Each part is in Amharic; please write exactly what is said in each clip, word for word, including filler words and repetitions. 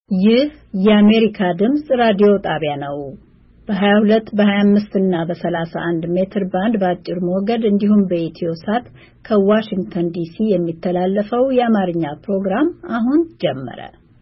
ይህ የአሜሪካ ድምጽ ራዲዮ ጣቢያ ነው። በ22 በ25 እና በ31 ሜትር ባንድ በአጭር ሞገድ እንዲሁም በኢትዮ ሳት ከዋሽንግተን ዲሲ የሚተላለፈው የአማርኛ ፕሮግራም አሁን ጀመረ።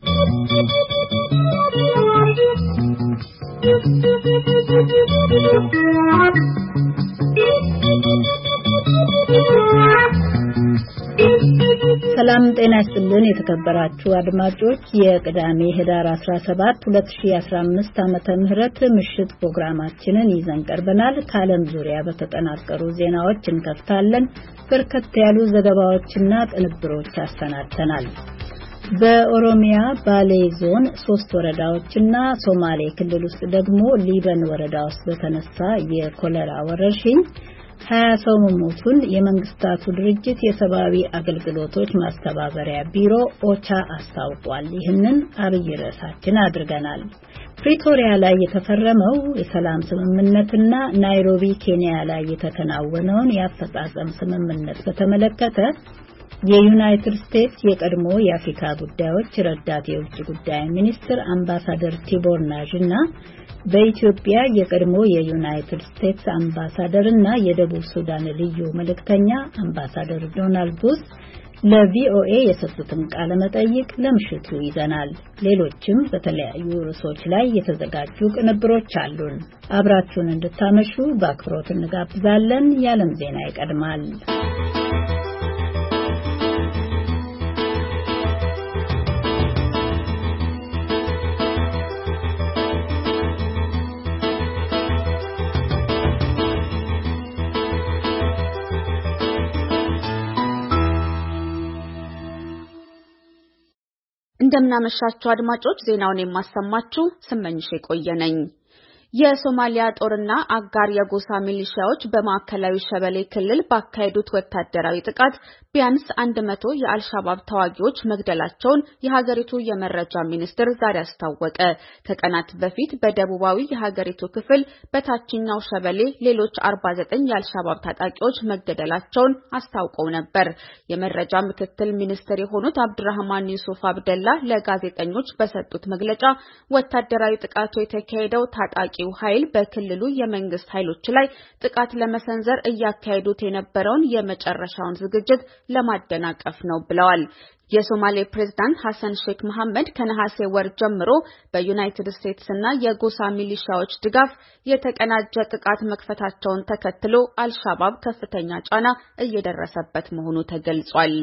ሰላም ጤና ይስጥልን የተከበራችሁ አድማጮች የቅዳሜ ህዳር አስራ ሰባት ሁለት ሺህ አስራ አምስት ዓመተ ምህረት ምሽት ፕሮግራማችንን ይዘን ቀርበናል። ከዓለም ዙሪያ በተጠናቀሩ ዜናዎች እንከፍታለን። በርከት ያሉ ዘገባዎችና ጥንብሮች አሰናድተናል። በኦሮሚያ ባሌ ዞን ሶስት ወረዳዎችና ሶማሌ ክልል ውስጥ ደግሞ ሊበን ወረዳ ውስጥ በተነሳ የኮሌራ ወረርሽኝ ሀያ ሰው መሞቱን የመንግስታቱ ድርጅት የሰብአዊ አገልግሎቶች ማስተባበሪያ ቢሮ ኦቻ አስታውቋል። ይህንን አብይ ርዕሳችን አድርገናል። ፕሪቶሪያ ላይ የተፈረመው የሰላም ስምምነትና ናይሮቢ ኬንያ ላይ የተከናወነውን የአፈጻጸም ስምምነት በተመለከተ የዩናይትድ ስቴትስ የቀድሞ የአፍሪካ ጉዳዮች ረዳት የውጭ ጉዳይ ሚኒስትር አምባሳደር ቲቦር ናዥና በኢትዮጵያ የቀድሞ የዩናይትድ ስቴትስ አምባሳደርና የደቡብ ሱዳን ልዩ መልእክተኛ አምባሳደር ዶናልድ ቡስ ለቪኦኤ የሰጡትን ቃለ መጠይቅ ለምሽቱ ይዘናል። ሌሎችም በተለያዩ ርዕሶች ላይ የተዘጋጁ ቅንብሮች አሉን። አብራችሁን እንድታመሹ በአክብሮት እንጋብዛለን። የዓለም ዜና ይቀድማል። እንደምናመሻችሁ አድማጮች፣ ዜናውን የማሰማችሁ ስመኝሽ የቆየነኝ። የሶማሊያ ጦርና አጋር የጎሳ ሚሊሻዎች በማዕከላዊ ሸበሌ ክልል ባካሄዱት ወታደራዊ ጥቃት ቢያንስ አንድ መቶ የአልሻባብ ተዋጊዎች መግደላቸውን የሀገሪቱ የመረጃ ሚኒስቴር ዛሬ አስታወቀ። ከቀናት በፊት በደቡባዊ የሀገሪቱ ክፍል በታችኛው ሸበሌ ሌሎች አርባ ዘጠኝ የአልሻባብ ታጣቂዎች መገደላቸውን አስታውቀው ነበር። የመረጃ ምክትል ሚኒስትር የሆኑት አብዱራህማን ዩሱፍ አብደላ ለጋዜጠኞች በሰጡት መግለጫ ወታደራዊ ጥቃቱ የተካሄደው ታጣቂ ኃይል በክልሉ የመንግስት ኃይሎች ላይ ጥቃት ለመሰንዘር እያካሄዱት የነበረውን የመጨረሻውን ዝግጅት ለማደናቀፍ ነው ብለዋል። የሶማሌ ፕሬዝዳንት ሐሰን ሼክ መሐመድ ከነሐሴ ወር ጀምሮ በዩናይትድ ስቴትስ እና የጎሳ ሚሊሻዎች ድጋፍ የተቀናጀ ጥቃት መክፈታቸውን ተከትሎ አልሻባብ ከፍተኛ ጫና እየደረሰበት መሆኑ ተገልጿል።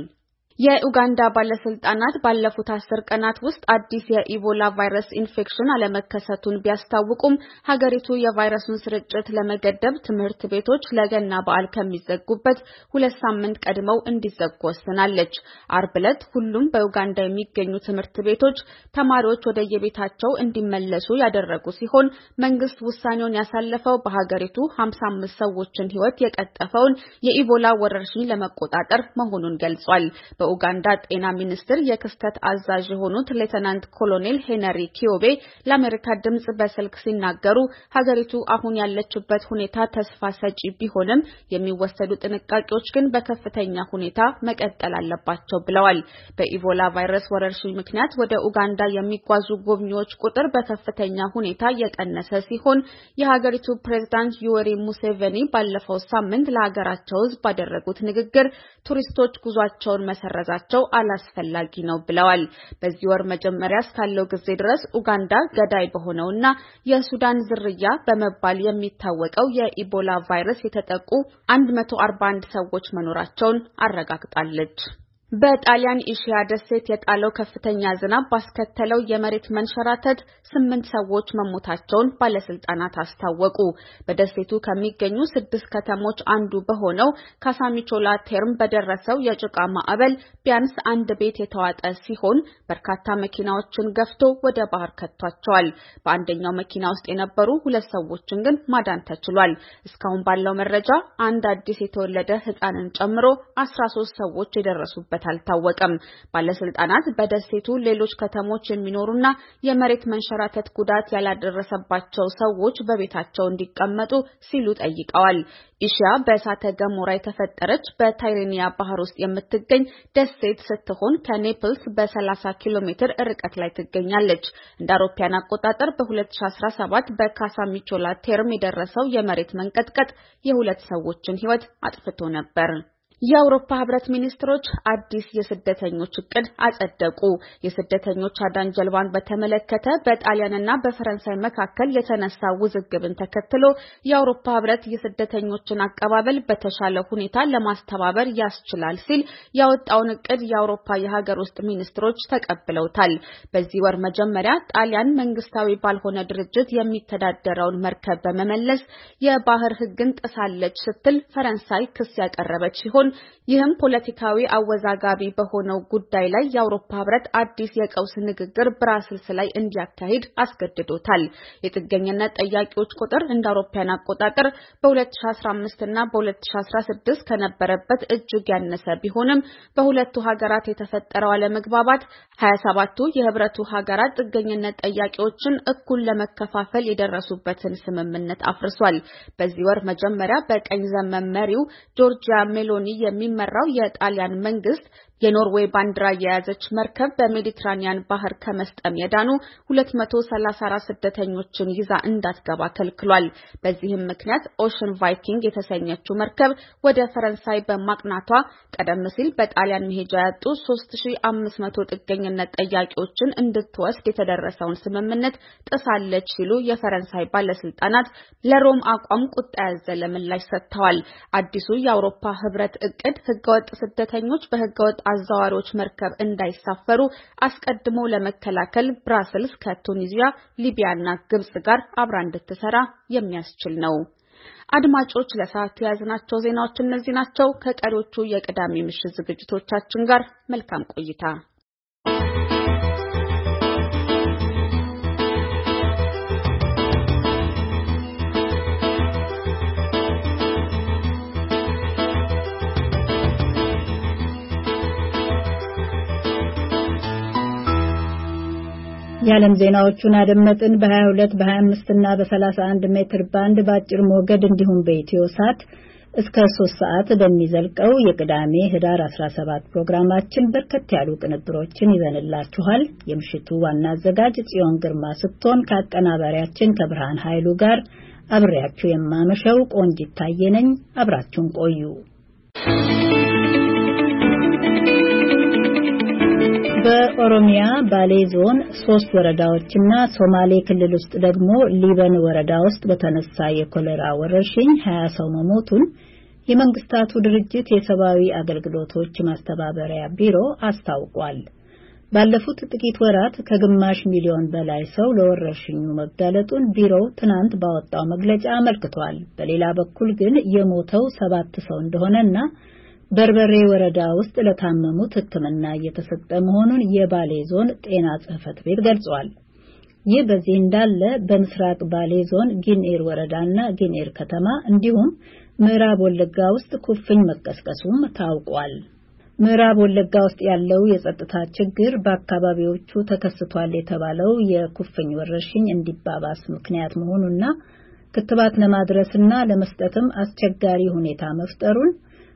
የኡጋንዳ ባለስልጣናት ባለፉት አስር ቀናት ውስጥ አዲስ የኢቦላ ቫይረስ ኢንፌክሽን አለመከሰቱን ቢያስታውቁም ሀገሪቱ የቫይረሱን ስርጭት ለመገደብ ትምህርት ቤቶች ለገና በዓል ከሚዘጉበት ሁለት ሳምንት ቀድመው እንዲዘጉ ወስናለች። አርብ ዕለት ሁሉም በኡጋንዳ የሚገኙ ትምህርት ቤቶች ተማሪዎች ወደ የቤታቸው እንዲመለሱ ያደረጉ ሲሆን መንግስት ውሳኔውን ያሳለፈው በሀገሪቱ ሃምሳ አምስት ሰዎችን ሕይወት የቀጠፈውን የኢቦላ ወረርሽኝ ለመቆጣጠር መሆኑን ገልጿል። በኡጋንዳ ጤና ሚኒስቴር የክስተት አዛዥ የሆኑት ሌተናንት ኮሎኔል ሄነሪ ኪዮቤ ለአሜሪካ ድምጽ በስልክ ሲናገሩ ሀገሪቱ አሁን ያለችበት ሁኔታ ተስፋ ሰጪ ቢሆንም የሚወሰዱ ጥንቃቄዎች ግን በከፍተኛ ሁኔታ መቀጠል አለባቸው ብለዋል። በኢቦላ ቫይረስ ወረርሽኝ ምክንያት ወደ ኡጋንዳ የሚጓዙ ጎብኚዎች ቁጥር በከፍተኛ ሁኔታ የቀነሰ ሲሆን የሀገሪቱ ፕሬዝዳንት ዩዌሪ ሙሴቬኒ ባለፈው ሳምንት ለሀገራቸው ሕዝብ ባደረጉት ንግግር ቱሪስቶች ጉዟቸውን መሰረ ዛቸው አላስፈላጊ ነው ብለዋል። በዚህ ወር መጀመሪያ እስካለው ጊዜ ድረስ ኡጋንዳ ገዳይ በሆነውና የሱዳን ዝርያ በመባል የሚታወቀው የኢቦላ ቫይረስ የተጠቁ አንድ መቶ አርባ አንድ ሰዎች መኖራቸውን አረጋግጣለች። በጣሊያን ኢሺያ ደሴት የጣለው ከፍተኛ ዝናብ ባስከተለው የመሬት መንሸራተት ስምንት ሰዎች መሞታቸውን ባለስልጣናት አስታወቁ። በደሴቱ ከሚገኙ ስድስት ከተሞች አንዱ በሆነው ካሳሚቾላ ቴርም በደረሰው የጭቃ ማዕበል ቢያንስ አንድ ቤት የተዋጠ ሲሆን በርካታ መኪናዎችን ገፍቶ ወደ ባህር ከቷቸዋል። በአንደኛው መኪና ውስጥ የነበሩ ሁለት ሰዎችን ግን ማዳን ተችሏል። እስካሁን ባለው መረጃ አንድ አዲስ የተወለደ ህፃንን ጨምሮ አስራ ሶስት ሰዎች የደረሱበት እንደደረሰበት አልታወቀም። ባለስልጣናት በደሴቱ ሌሎች ከተሞች የሚኖሩና የመሬት መንሸራተት ጉዳት ያላደረሰባቸው ሰዎች በቤታቸው እንዲቀመጡ ሲሉ ጠይቀዋል። ኢሺያ በእሳተ ገሞራ የተፈጠረች በታይሬኒያ ባህር ውስጥ የምትገኝ ደሴት ስትሆን ከኔፕልስ በሰላሳ ኪሎ ሜትር ርቀት ላይ ትገኛለች። እንደ አውሮፓውያን አቆጣጠር በ2017 በካሳሚቾላ ቴርም የደረሰው የመሬት መንቀጥቀጥ የሁለት ሰዎችን ሕይወት አጥፍቶ ነበር። የአውሮፓ ህብረት ሚኒስትሮች አዲስ የስደተኞች እቅድ አጸደቁ። የስደተኞች አዳን ጀልባን በተመለከተ በጣሊያንና በፈረንሳይ መካከል የተነሳ ውዝግብን ተከትሎ የአውሮፓ ህብረት የስደተኞችን አቀባበል በተሻለ ሁኔታ ለማስተባበር ያስችላል ሲል ያወጣውን እቅድ የአውሮፓ የሀገር ውስጥ ሚኒስትሮች ተቀብለውታል። በዚህ ወር መጀመሪያ ጣሊያን መንግስታዊ ባልሆነ ድርጅት የሚተዳደረውን መርከብ በመመለስ የባህር ህግን ጥሳለች ስትል ፈረንሳይ ክስ ያቀረበች ሲሆን ይህም ፖለቲካዊ አወዛጋቢ በሆነው ጉዳይ ላይ የአውሮፓ ህብረት አዲስ የቀውስ ንግግር ብራስልስ ላይ እንዲያካሂድ አስገድዶታል። የጥገኝነት ጠያቂዎች ቁጥር እንደ አውሮፓውያን አቆጣጠር በ2015 እና በ2016 ከነበረበት እጅግ ያነሰ ቢሆንም በሁለቱ ሀገራት የተፈጠረው አለመግባባት ሀያ ሰባቱ የህብረቱ ሀገራት ጥገኝነት ጠያቂዎችን እኩል ለመከፋፈል የደረሱበትን ስምምነት አፍርሷል። በዚህ ወር መጀመሪያ በቀኝ ዘመም መሪው ጆርጂያ ሜሎኒ የሚመራው የጣሊያን መንግስት የኖርዌይ ባንዲራ የያዘች መርከብ በሜዲትራኒያን ባህር ከመስጠም የዳኑ ሁለት መቶ ሰላሳ አራት ስደተኞችን ይዛ እንዳትገባ ከልክሏል። በዚህም ምክንያት ኦሽን ቫይኪንግ የተሰኘችው መርከብ ወደ ፈረንሳይ በማቅናቷ ቀደም ሲል በጣሊያን መሄጃ ያጡ ሶስት ሺህ አምስት መቶ ጥገኝነት ጠያቂዎችን እንድትወስድ የተደረሰውን ስምምነት ጥሳለች ሲሉ የፈረንሳይ ባለስልጣናት ለሮም አቋም ቁጣ ያዘለ ምላሽ ሰጥተዋል። አዲሱ የአውሮፓ ህብረት እቅድ ህገወጥ ስደተኞች በህገወጥ አዛዋሪዎች መርከብ እንዳይሳፈሩ አስቀድሞ ለመከላከል ብራስልስ ከቱኒዚያ፣ ሊቢያና ግብጽ ጋር አብራ እንድትሰራ የሚያስችል ነው። አድማጮች ለሰዓቱ ያዝናቸው ዜናዎች እነዚህ ናቸው። ከቀሪዎቹ የቅዳሜ ምሽት ዝግጅቶቻችን ጋር መልካም ቆይታ። የዓለም ዜናዎቹን አደመጥን። በ22 በ25 እና በ31 ሜትር ባንድ በአጭር ሞገድ እንዲሁም በኢትዮ ሳት እስከ ሶስት ሰዓት በሚዘልቀው የቅዳሜ ህዳር አስራ ሰባት ፕሮግራማችን በርከት ያሉ ቅንብሮችን ይዘንላችኋል። የምሽቱ ዋና አዘጋጅ ጽዮን ግርማ ስትሆን ከአቀናባሪያችን ከብርሃን ኃይሉ ጋር አብሬያችሁ የማመሸው ቆንጂት ታየ ነኝ። አብራችሁን ቆዩ። በኦሮሚያ ባሌ ዞን ሶስት ወረዳዎችና ሶማሌ ክልል ውስጥ ደግሞ ሊበን ወረዳ ውስጥ በተነሳ የኮሌራ ወረርሽኝ ሀያ ሰው መሞቱን የመንግስታቱ ድርጅት የሰብአዊ አገልግሎቶች ማስተባበሪያ ቢሮ አስታውቋል። ባለፉት ጥቂት ወራት ከግማሽ ሚሊዮን በላይ ሰው ለወረርሽኙ መጋለጡን ቢሮው ትናንት ባወጣው መግለጫ አመልክቷል። በሌላ በኩል ግን የሞተው ሰባት ሰው እንደሆነና በርበሬ ወረዳ ውስጥ ለታመሙት ሕክምና እየተሰጠ መሆኑን የባሌ ዞን ጤና ጽሕፈት ቤት ገልጿል። ይህ በዚህ እንዳለ በምስራቅ ባሌ ዞን ጊንኤር ወረዳና ጊንኤር ከተማ እንዲሁም ምዕራብ ወለጋ ውስጥ ኩፍኝ መቀስቀሱም ታውቋል። ምዕራብ ወለጋ ውስጥ ያለው የጸጥታ ችግር በአካባቢዎቹ ተከስቷል የተባለው የኩፍኝ ወረርሽኝ እንዲባባስ ምክንያት መሆኑና ክትባት ለማድረስና ለመስጠትም አስቸጋሪ ሁኔታ መፍጠሩን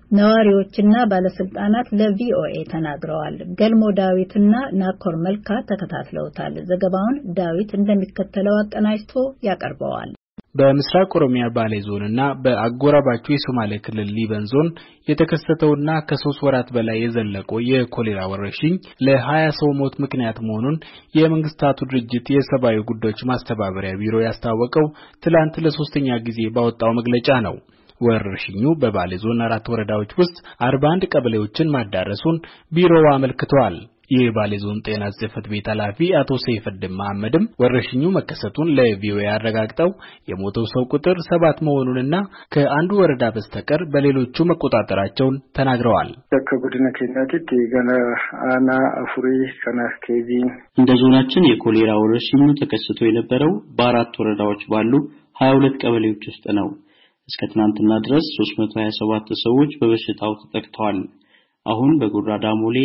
ነዋሪዎችና ባለስልጣናት ለቪኦኤ ተናግረዋል። ገልሞ ዳዊትና ናኮር መልካ ተከታትለውታል። ዘገባውን ዳዊት እንደሚከተለው አቀናጅቶ ያቀርበዋል። በምስራቅ ኦሮሚያ ባሌ ዞንና በአጎራባቹ የሶማሌ ክልል ሊበን ዞን የተከሰተውና ከሶስት ወራት በላይ የዘለቀው የኮሌራ ወረርሽኝ ለሀያ ሰው ሞት ምክንያት መሆኑን የመንግስታቱ ድርጅት የሰብአዊ ጉዳዮች ማስተባበሪያ ቢሮ ያስታወቀው ትላንት ለሶስተኛ ጊዜ ባወጣው መግለጫ ነው። ወረርሽኙ በባሌ ዞን አራት ወረዳዎች ውስጥ አርባ አንድ ቀበሌዎችን ማዳረሱን ቢሮው አመልክቷል። የባሌ ዞን ጤና ጽሕፈት ቤት ኃላፊ አቶ ሰይፈድን መሐመድም ወረርሽኙ መከሰቱን ለቪኦኤ አረጋግጠው የሞተው ሰው ቁጥር ሰባት መሆኑንና ከአንዱ ወረዳ በስተቀር በሌሎቹ መቆጣጠራቸውን ተናግረዋል። ከጉድነ ኬንያቲት ገና አና አፍሪ ከናስኬዚ እንደ ዞናችን የኮሌራ ወረርሽኙ ተከስቶ የነበረው በአራት ወረዳዎች ባሉ ሀያ ሁለት ቀበሌዎች ውስጥ ነው። እስከ ትናንትና ድረስ ሶስት መቶ ሀያ ሰባት ሰዎች በበሽታው ተጠቅተዋል። አሁን በጉራ ዳሞሌ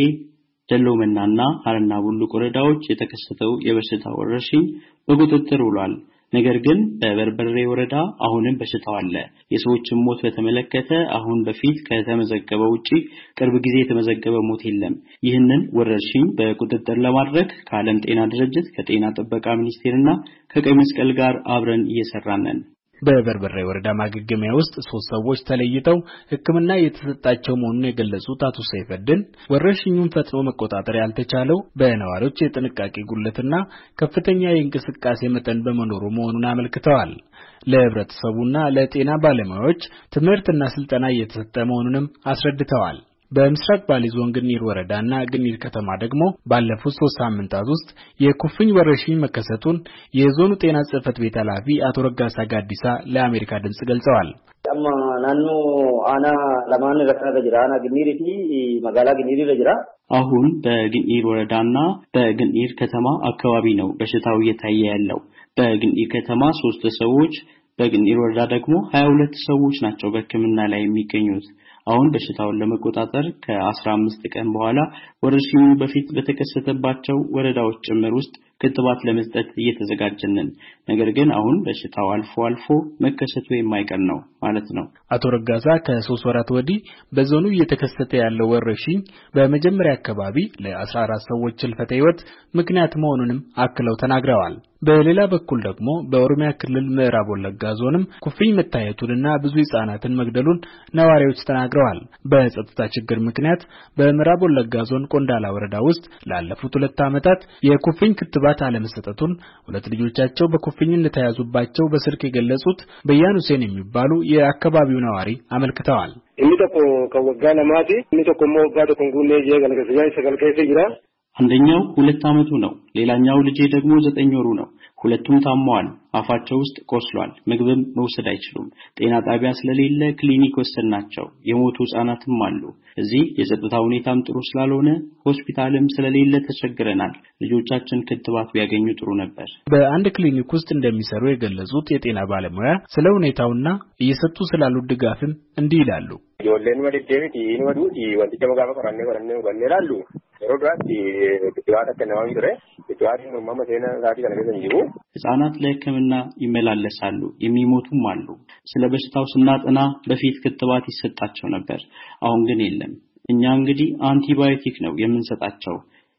ደሎመናና ሀረና ቡሉቅ ወረዳዎች የተከሰተው የበሽታ ወረርሽኝ በቁጥጥር ውሏል። ነገር ግን በበርበሬ ወረዳ አሁንም በሽታው አለ። የሰዎችን ሞት በተመለከተ አሁን በፊት ከተመዘገበው ውጪ ቅርብ ጊዜ የተመዘገበ ሞት የለም። ይህንን ወረርሽኝ በቁጥጥር ለማድረግ ከዓለም ጤና ድርጅት ከጤና ጥበቃ ሚኒስቴርና ከቀይ መስቀል ጋር አብረን እየሰራን ነን። በበርበሬ ወረዳ ማገገሚያ ውስጥ ሶስት ሰዎች ተለይተው ሕክምና እየተሰጣቸው መሆኑን የገለጹት አቶ ሰይፈድን ወረርሽኙን ፈጥኖ መቆጣጠር ያልተቻለው በነዋሪዎች የጥንቃቄ ጉድለትና ከፍተኛ የእንቅስቃሴ መጠን በመኖሩ መሆኑን አመልክተዋል። ለህብረተሰቡና ለጤና ባለሙያዎች ትምህርትና ስልጠና እየተሰጠ መሆኑንም አስረድተዋል። በምስራቅ ባሌ ዞን ግኒር ወረዳና ግኒር ከተማ ደግሞ ባለፉት ሶስት ሳምንታት ውስጥ የኩፍኝ ወረርሽኝ መከሰቱን የዞኑ ጤና ጽሕፈት ቤት ኃላፊ አቶ ረጋሳ ጋዲሳ ለአሜሪካ ድምጽ ገልጸዋል። አማ ናኑ አና ለማን ረካተ ጅራና ግኒሪቲ መጋላ ግኒሪ ለጅራ አሁን በግኒር ወረዳና በግኒር ከተማ አካባቢ ነው በሽታው እየታየ ያለው። በግኒር ከተማ ሶስት ሰዎች በግኒር ወረዳ ደግሞ ሀያ ሁለት ሰዎች ናቸው በሕክምና ላይ የሚገኙት። አሁን በሽታውን ለመቆጣጠር ከአስራ አምስት ቀን በኋላ ወረርሽኙ በፊት በተከሰተባቸው ወረዳዎች ጭምር ውስጥ ክትባት ለመስጠት እየተዘጋጀን ነን። ነገር ግን አሁን በሽታው አልፎ አልፎ መከሰቱ የማይቀር ነው ማለት ነው። አቶ ረጋሳ ከሶስት ወራት ወዲህ በዞኑ እየተከሰተ ያለው ወረርሽኝ በመጀመሪያ አካባቢ ለአስራ አራት ሰዎች ህልፈተ ህይወት ምክንያት መሆኑንም አክለው ተናግረዋል። በሌላ በኩል ደግሞ በኦሮሚያ ክልል ምዕራብ ወለጋ ዞንም ኩፍኝ መታየቱንና ብዙ ህጻናትን መግደሉን ነዋሪዎች ተናግረዋል። በጸጥታ ችግር ምክንያት በምዕራብ ወለጋ ዞን ቆንዳላ ወረዳ ውስጥ ላለፉት ሁለት ዓመታት የኩፍኝ ክትባት አለመሰጠቱን ሁለት ልጆቻቸው በኩፍኝ እንደተያዙባቸው በስልክ የገለጹት በያን ሁሴን የሚባሉ የአካባቢው ነዋሪ አመልክተዋል። እሚተቆ ከወጋ ለማቲ እሚተቆ ሞጋ ተቆንጉኔ የገለገሰያይ ሰገልከይፈ ይራ አንደኛው ሁለት ዓመቱ ነው። ሌላኛው ልጄ ደግሞ ዘጠኝ ወሩ ነው። ሁለቱም ታመዋል። አፋቸው ውስጥ ቆስሏል። ምግብም መውሰድ አይችሉም። ጤና ጣቢያ ስለሌለ ክሊኒክ ወሰድናቸው። የሞቱ ህጻናትም አሉ። እዚህ የጸጥታ ሁኔታም ጥሩ ስላልሆነ ሆስፒታልም ስለሌለ ተቸግረናል። ልጆቻችን ክትባት ቢያገኙ ጥሩ ነበር። በአንድ ክሊኒክ ውስጥ እንደሚሰሩ የገለጹት የጤና ባለሙያ ስለ ሁኔታውና እየሰጡ ስላሉት ድጋፍም እንዲህ ይላሉ። ጆሌን ወደደት ይንወዱት ወንጀ መጋፈ ቆራኔ ቆራኔ ወለላሉ ሮዳት ክትባት ከነዋው ይረ ክትባት ነው ማመቴና ዛቲ ከነገዘን ይሩ ህጻናት ለሕክምና ይመላለሳሉ፣ የሚሞቱም አሉ። ስለ በሽታው ስናጠና በፊት ክትባት ይሰጣቸው ነበር። አሁን ግን የለም። እኛ እንግዲህ አንቲባዮቲክ ነው የምንሰጣቸው።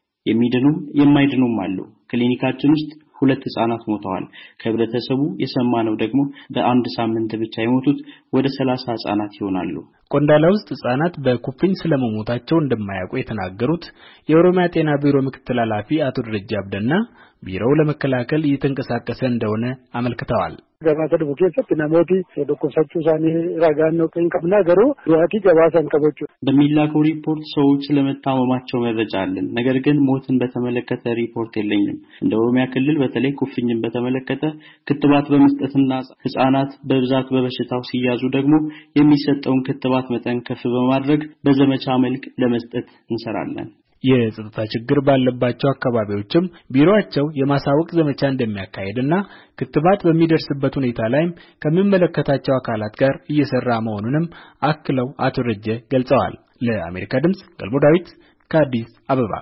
የሚድኑም የማይድኑም አሉ። ክሊኒካችን ውስጥ ሁለት ህጻናት ሞተዋል። ከህብረተሰቡ የሰማነው ደግሞ በአንድ ሳምንት ብቻ የሞቱት ወደ ሰላሳ ህጻናት ይሆናሉ። ቆንዳላ ውስጥ ህጻናት በኩፍኝ ስለመሞታቸው እንደማያውቁ የተናገሩት የኦሮሚያ ጤና ቢሮ ምክትል ኃላፊ አቶ ደረጃ አብደና ቢሮው ለመከላከል እየተንቀሳቀሰ እንደሆነ አመልክተዋል። ገባሰድ ቡኬሰት ናሞቲ ዶኮሳቹ ሳኒ ራጋን ነው ከንከምና ገሩ ዱአቲ ገባሰን ከበቹ በሚላከው ሪፖርት ሰዎች ስለመታመማቸው መረጃ አለን። ነገር ግን ሞትን በተመለከተ ሪፖርት የለኝም። እንደ ኦሮሚያ ክልል በተለይ ኩፍኝን በተመለከተ ክትባት በመስጠትና ህጻናት በብዛት በበሽታው ሲያዙ ደግሞ የሚሰጠውን ክትባት መጠን ከፍ በማድረግ በዘመቻ መልክ ለመስጠት እንሰራለን። የጸጥታ ችግር ባለባቸው አካባቢዎችም ቢሮአቸው የማሳወቅ ዘመቻ እንደሚያካሂድና ክትባት በሚደርስበት ሁኔታ ላይም ከሚመለከታቸው አካላት ጋር እየሰራ መሆኑንም አክለው አቶ ረጀ ገልጸዋል። ለአሜሪካ ድምጽ ገልሞ ዳዊት ከአዲስ አበባ።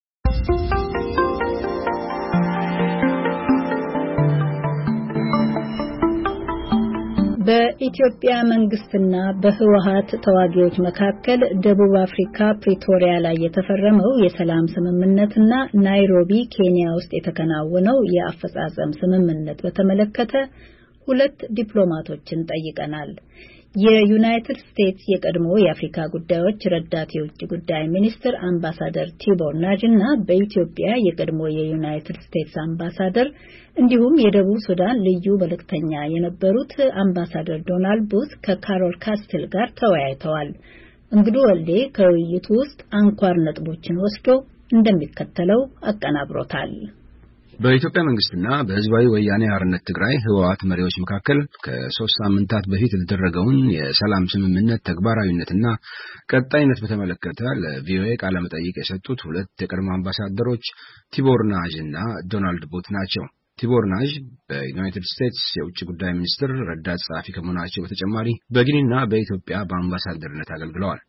በኢትዮጵያ መንግስትና በህወሓት ተዋጊዎች መካከል ደቡብ አፍሪካ ፕሪቶሪያ ላይ የተፈረመው የሰላም ስምምነትና ናይሮቢ ኬንያ ውስጥ የተከናወነው የአፈጻጸም ስምምነት በተመለከተ ሁለት ዲፕሎማቶችን ጠይቀናል። የዩናይትድ ስቴትስ የቀድሞ የአፍሪካ ጉዳዮች ረዳት የውጭ ጉዳይ ሚኒስትር አምባሳደር ቲቦር ናጅና በኢትዮጵያ የቀድሞ የዩናይትድ ስቴትስ አምባሳደር እንዲሁም የደቡብ ሱዳን ልዩ መልእክተኛ የነበሩት አምባሳደር ዶናልድ ቡት ከካሮል ካስትል ጋር ተወያይተዋል። እንግዱ ወልዴ ከውይይቱ ውስጥ አንኳር ነጥቦችን ወስዶ እንደሚከተለው አቀናብሮታል። በኢትዮጵያ መንግስትና በህዝባዊ ወያኔ ሓርነት ትግራይ ህወሓት መሪዎች መካከል ከሶስት ሳምንታት በፊት የተደረገውን የሰላም ስምምነት ተግባራዊነትና ቀጣይነት በተመለከተ ለቪኦኤ ቃለ መጠይቅ የሰጡት ሁለት የቀድሞ አምባሳደሮች ቲቦር ናጅ እና ዶናልድ ቡት ናቸው። ቲቦር ናጅ በዩናይትድ ስቴትስ የውጭ ጉዳይ ሚኒስትር ረዳት ጸሐፊ ከመሆናቸው በተጨማሪ በጊኒና በኢትዮጵያ በአምባሳደርነት አገልግለዋል።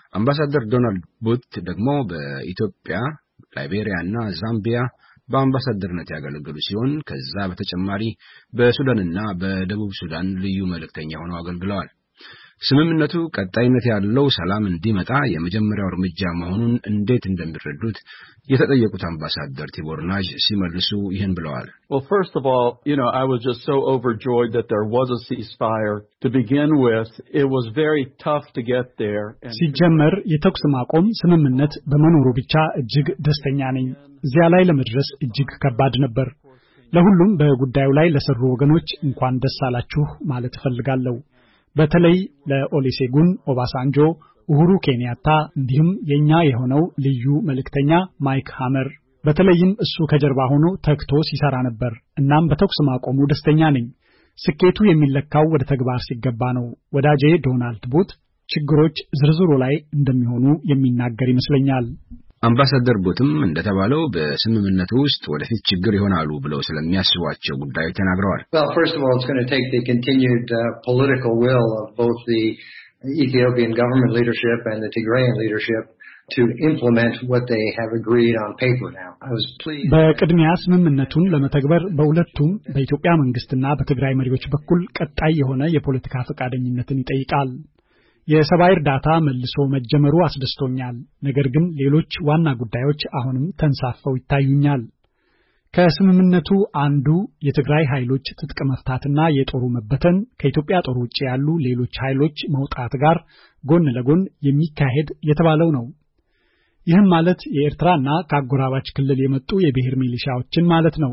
አምባሳደር ዶናልድ ቡት ደግሞ በኢትዮጵያ ላይቤሪያና ዛምቢያ በአምባሳደርነት ያገለገሉ ሲሆን ከዛ በተጨማሪ በሱዳንና በደቡብ ሱዳን ልዩ መልእክተኛ ሆነው አገልግለዋል። ስምምነቱ ቀጣይነት ያለው ሰላም እንዲመጣ የመጀመሪያው እርምጃ መሆኑን እንዴት እንደሚረዱት የተጠየቁት አምባሳደር ቲቦር ናጅ ሲመልሱ ይህን ብለዋል። Well, first of all, you know, I was just so overjoyed that there was a ceasefire to begin with. It was very tough to get there. ሲጀመር የተኩስ ማቆም ስምምነት በመኖሩ ብቻ እጅግ ደስተኛ ነኝ። እዚያ ላይ ለመድረስ እጅግ ከባድ ነበር። ለሁሉም በጉዳዩ ላይ ለሰሩ ወገኖች እንኳን ደስ አላችሁ ማለት እፈልጋለሁ። በተለይ ለኦሊሴጉን ኦባሳንጆ፣ ኡሁሩ ኬንያታ እንዲሁም የኛ የሆነው ልዩ መልእክተኛ ማይክ ሃመር በተለይም እሱ ከጀርባ ሆኖ ተክቶ ሲሰራ ነበር። እናም በተኩስ ማቆሙ ደስተኛ ነኝ። ስኬቱ የሚለካው ወደ ተግባር ሲገባ ነው። ወዳጄ ዶናልድ ቡት ችግሮች ዝርዝሩ ላይ እንደሚሆኑ የሚናገር ይመስለኛል። አምባሳደር ቡትም እንደተባለው በስምምነቱ ውስጥ ወደፊት ችግር ይሆናሉ ብለው ስለሚያስቧቸው ጉዳዮች ተናግረዋል። Well, first of all, it's going to take the continued uh, political will of both the Ethiopian government leadership and the Tigrayan leadership to implement what they have agreed on paper now. I was pleased. በቅድሚያ ስምምነቱን ለመተግበር በሁለቱም በኢትዮጵያ መንግስትና በትግራይ መሪዎች በኩል ቀጣይ የሆነ የፖለቲካ ፈቃደኝነትን ይጠይቃል። የሰብአዊ እርዳታ መልሶ መጀመሩ አስደስቶኛል። ነገር ግን ሌሎች ዋና ጉዳዮች አሁንም ተንሳፈው ይታዩኛል። ከስምምነቱ አንዱ የትግራይ ኃይሎች ትጥቅ መፍታትና የጦሩ መበተን ከኢትዮጵያ ጦር ውጪ ያሉ ሌሎች ኃይሎች መውጣት ጋር ጎን ለጎን የሚካሄድ የተባለው ነው። ይህም ማለት የኤርትራና ከአጎራባች ክልል የመጡ የብሔር ሚሊሻዎችን ማለት ነው።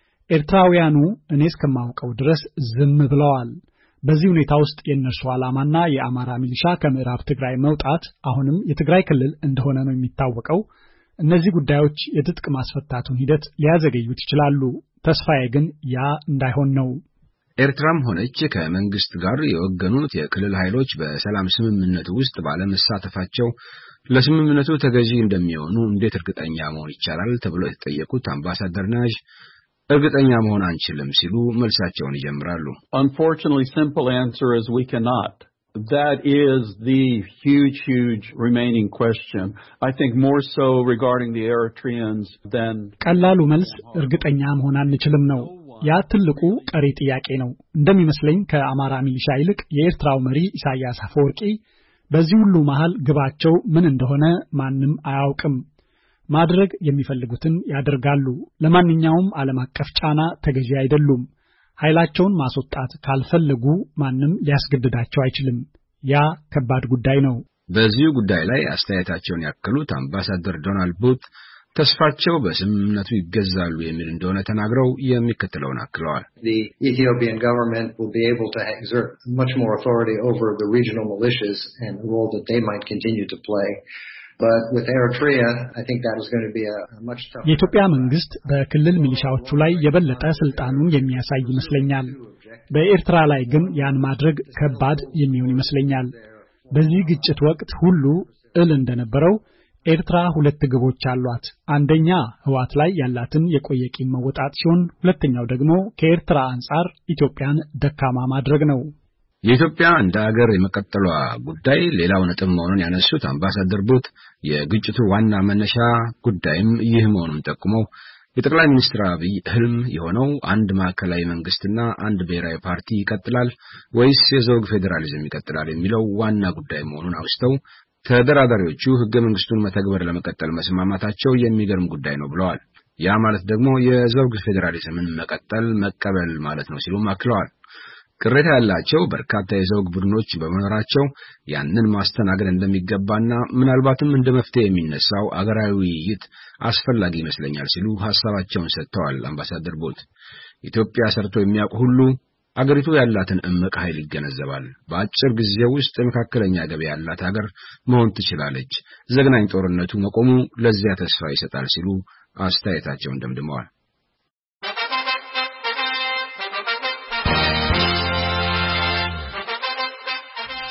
ኤርትራውያኑ እኔ እስከማውቀው ድረስ ዝም ብለዋል። በዚህ ሁኔታ ውስጥ የነሱ ዓላማና የአማራ ሚሊሻ ከምዕራብ ትግራይ መውጣት አሁንም የትግራይ ክልል እንደሆነ ነው የሚታወቀው። እነዚህ ጉዳዮች የትጥቅ ማስፈታቱን ሂደት ሊያዘገዩት ይችላሉ። ተስፋዬ ግን ያ እንዳይሆን ነው። ኤርትራም ሆነች ከመንግስት ጋር የወገኑት የክልል ኃይሎች በሰላም ስምምነቱ ውስጥ ባለመሳተፋቸው ለስምምነቱ ተገዢ እንደሚሆኑ እንዴት እርግጠኛ መሆን ይቻላል ተብሎ የተጠየቁት አምባሳደር ናጅ እርግጠኛ መሆን አንችልም ሲሉ መልሳቸውን ይጀምራሉ። Unfortunately, simple answer is we cannot. That is the huge, huge remaining question. I think more so regarding the Eritreans than... ቀላሉ መልስ እርግጠኛ መሆን አንችልም ነው። ያ ትልቁ ቀሪ ጥያቄ ነው። እንደሚመስለኝ ከአማራ ሚሊሻ ይልቅ የኤርትራው መሪ ኢሳያስ አፈወርቂ በዚህ ሁሉ መሃል ግባቸው ምን እንደሆነ ማንም አያውቅም። ማድረግ የሚፈልጉትን ያደርጋሉ። ለማንኛውም ዓለም አቀፍ ጫና ተገዢ አይደሉም። ኃይላቸውን ማስወጣት ካልፈለጉ ማንም ሊያስገድዳቸው አይችልም። ያ ከባድ ጉዳይ ነው። በዚህ ጉዳይ ላይ አስተያየታቸውን ያከሉት አምባሳደር ዶናልድ ቡት ተስፋቸው በስምምነቱ ይገዛሉ የሚል እንደሆነ ተናግረው የሚከተለውን አክለዋል። The Ethiopian government will be able to exert much more authority over the regional militias and the role that they might continue to play. But with Eritrea, I think that is going to be a, a much tougher. የኢትዮጵያ መንግስት በክልል ሚሊሻዎቹ ላይ የበለጠ ስልጣኑን የሚያሳይ ይመስለኛል። በኤርትራ ላይ ግን ያን ማድረግ ከባድ የሚሆን ይመስለኛል። በዚህ ግጭት ወቅት ሁሉ እል እንደነበረው ኤርትራ ሁለት ግቦች አሏት። አንደኛ ህዋት ላይ ያላትን የቆየ ቂም መወጣት ሲሆን፣ ሁለተኛው ደግሞ ከኤርትራ አንጻር ኢትዮጵያን ደካማ ማድረግ ነው። የኢትዮጵያ እንደ ሀገር የመቀጠሏ ጉዳይ ሌላው ነጥብ መሆኑን ያነሱት አምባሳደር ቡት የግጭቱ ዋና መነሻ ጉዳይም ይህ መሆኑን ጠቁመው የጠቅላይ ሚኒስትር አብይ ህልም የሆነው አንድ ማዕከላዊ መንግስትና አንድ ብሔራዊ ፓርቲ ይቀጥላል ወይስ የዘውግ ፌዴራሊዝም ይቀጥላል የሚለው ዋና ጉዳይ መሆኑን አውስተው ተደራዳሪዎቹ ህገ መንግስቱን መተግበር ለመቀጠል መስማማታቸው የሚገርም ጉዳይ ነው ብለዋል። ያ ማለት ደግሞ የዘውግ ፌዴራሊዝምን መቀጠል መቀበል ማለት ነው ሲሉ አክለዋል። ቅሬታ ያላቸው በርካታ የዘውግ ቡድኖች በመኖራቸው ያንን ማስተናገድ እንደሚገባና ምናልባትም እንደ መፍትሄ የሚነሳው አገራዊ ውይይት አስፈላጊ ይመስለኛል ሲሉ ሐሳባቸውን ሰጥተዋል። አምባሳደር ቡት ኢትዮጵያ ሰርቶ የሚያውቁ ሁሉ አገሪቱ ያላትን እምቅ ኃይል ይገነዘባል። በአጭር ጊዜ ውስጥ መካከለኛ ገቢ ያላት ሀገር መሆን ትችላለች። ዘግናኝ ጦርነቱ መቆሙ ለዚያ ተስፋ ይሰጣል ሲሉ አስተያየታቸውን ደምድመዋል።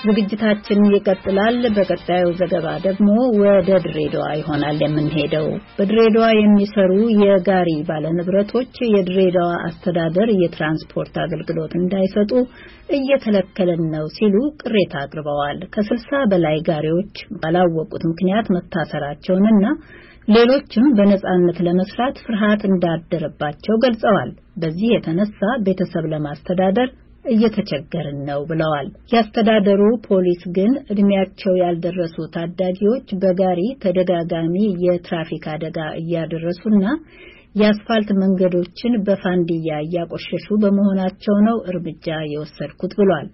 ዝግጅታችን ይቀጥላል። በቀጣዩ ዘገባ ደግሞ ወደ ድሬዳዋ ይሆናል የምንሄደው። በድሬዳዋ የሚሰሩ የጋሪ ባለንብረቶች የድሬዳዋ አስተዳደር የትራንስፖርት አገልግሎት እንዳይሰጡ እየተለከለን ነው ሲሉ ቅሬታ አቅርበዋል። ከስልሳ በላይ ጋሪዎች ባላወቁት ምክንያት መታሰራቸውንና ሌሎችም በነጻነት ለመስራት ፍርሃት እንዳደረባቸው ገልጸዋል። በዚህ የተነሳ ቤተሰብ ለማስተዳደር እየተቸገርን ነው ብለዋል። ያስተዳደሩ ፖሊስ ግን እድሜያቸው ያልደረሱ ታዳጊዎች በጋሪ ተደጋጋሚ የትራፊክ አደጋ እያደረሱና የአስፋልት መንገዶችን በፋንዲያ እያቆሸሹ በመሆናቸው ነው እርምጃ የወሰድኩት ብሏል።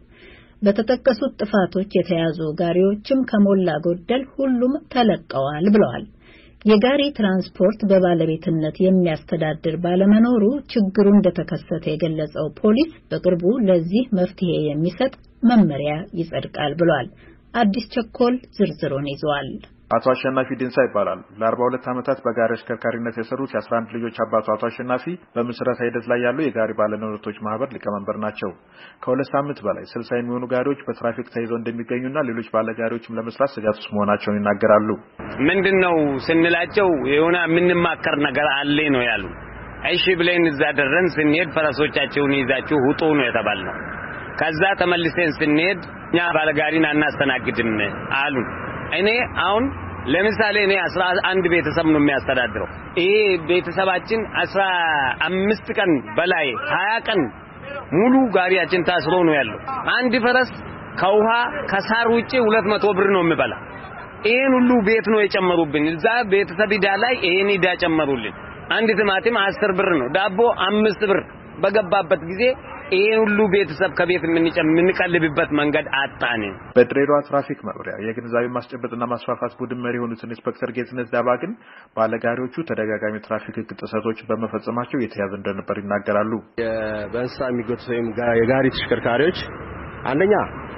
በተጠቀሱት ጥፋቶች የተያዙ ጋሪዎችም ከሞላ ጎደል ሁሉም ተለቀዋል ብለዋል። የጋሪ ትራንስፖርት በባለቤትነት የሚያስተዳድር ባለመኖሩ ችግሩ እንደተከሰተ የገለጸው ፖሊስ በቅርቡ ለዚህ መፍትሄ የሚሰጥ መመሪያ ይጸድቃል ብሏል። አዲስ ቸኮል ዝርዝሩን ይዟል። አቶ አሸናፊ ድንሳ ይባላል። ለአርባ ሁለት ዓመታት በጋሪ አሽከርካሪነት የሰሩት የአስራ አንድ ልጆች አባቱ አቶ አሸናፊ በምስረታ ሂደት ላይ ያለው የጋሪ ባለንብረቶች ማህበር ሊቀመንበር ናቸው። ከሁለት ሳምንት በላይ ስልሳ የሚሆኑ ጋሪዎች በትራፊክ ተይዘው እንደሚገኙና ሌሎች ባለጋሪዎችም ለመስራት ስጋት ውስጥ መሆናቸውን ይናገራሉ። ምንድነው ስንላቸው የሆነ ምንማከር ነገር አለ ነው ያሉ። እሺ ብለን እዛ ደረን ስንሄድ ፈረሶቻቸውን ይዛችሁ ውጡ ነው የተባልነው። ከዛ ተመልሰን ስንሄድ እኛ ባለጋሪን አናስተናግድም አሉ። እኔ አሁን ለምሳሌ እኔ አስራ አንድ ቤተሰብ ነው የሚያስተዳድረው። ይሄ ቤተሰባችን አስራ አምስት ቀን በላይ ሀያ ቀን ሙሉ ጋሪያችን ታስሮ ነው ያለው። አንድ ፈረስ ከውሃ ከሳር ውጪ ሁለት መቶ ብር ነው የሚበላ። ይሄን ሁሉ ቤት ነው የጨመሩብን። እዛ ቤተሰብ ዳ ላይ ይሄን ዳ ጨመሩልን። አንድ ቲማቲም አስር ብር ነው፣ ዳቦ አምስት ብር በገባበት ጊዜ ይሄን ሁሉ ቤተሰብ ከቤት የምንቀልብበት መንገድ አጣን። በድሬዳዋ ትራፊክ መምሪያ የግንዛቤ ማስጨበጥና ማስፋፋት ቡድን መሪ የሆኑት ኢንስፔክተር ጌትነት ዳባ ግን ባለጋሪዎቹ ተደጋጋሚ ትራፊክ ህግ ጥሰቶች በመፈጸማቸው የተያዘ እንደነበር ይናገራሉ። በእንስሳ የሚጎቱ ወይም የጋሪ ተሽከርካሪዎች አንደኛ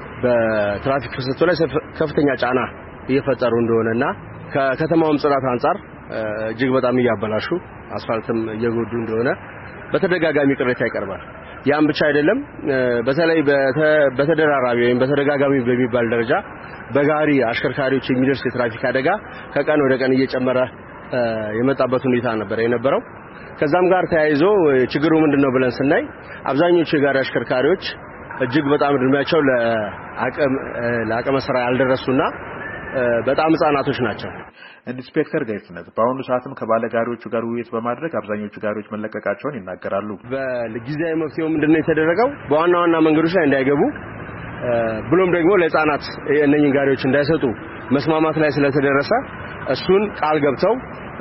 በትራፊክ ፍሰቱ ላይ ከፍተኛ ጫና እየፈጠሩ እንደሆነና ከከተማውም ጽዳት አንፃር እጅግ በጣም እያበላሹ አስፋልትም እየጎዱ እንደሆነ በተደጋጋሚ ቅሬታ ይቀርባል። ያም ብቻ አይደለም፣ በተለይ በተደራራቢ ወይም በተደጋጋሚ በሚባል ደረጃ በጋሪ አሽከርካሪዎች የሚደርስ የትራፊክ አደጋ ከቀን ወደ ቀን እየጨመረ የመጣበት ሁኔታ ነበር የነበረው። ከዛም ጋር ተያይዞ ችግሩ ምንድነው ብለን ስናይ አብዛኞቹ የጋሪ አሽከርካሪዎች እጅግ በጣም እድሜያቸው ለአቅም ለአቅመ ሥራ ያልደረሱና በጣም ህፃናቶች ናቸው። ኢንስፔክተር ጌትነት በአሁኑ ሰዓትም ከባለጋሪዎቹ ጋር ውይይት በማድረግ አብዛኞቹ ጋሪዎች መለቀቃቸውን ይናገራሉ። በጊዜያዊ መፍትሄው ምንድነው የተደረገው? በዋና ዋና መንገዶች ላይ እንዳይገቡ ብሎም ደግሞ ለህፃናት እነኚህ ጋሪዎች እንዳይሰጡ መስማማት ላይ ስለተደረሰ እሱን ቃል ገብተው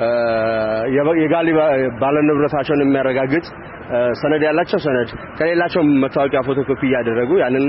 የጋሊ ባለንብረታቸውን የሚያረጋግጥ ሰነድ ያላቸው ሰነድ ከሌላቸው መታወቂያ ፎቶኮፒ ያደረጉ ያንን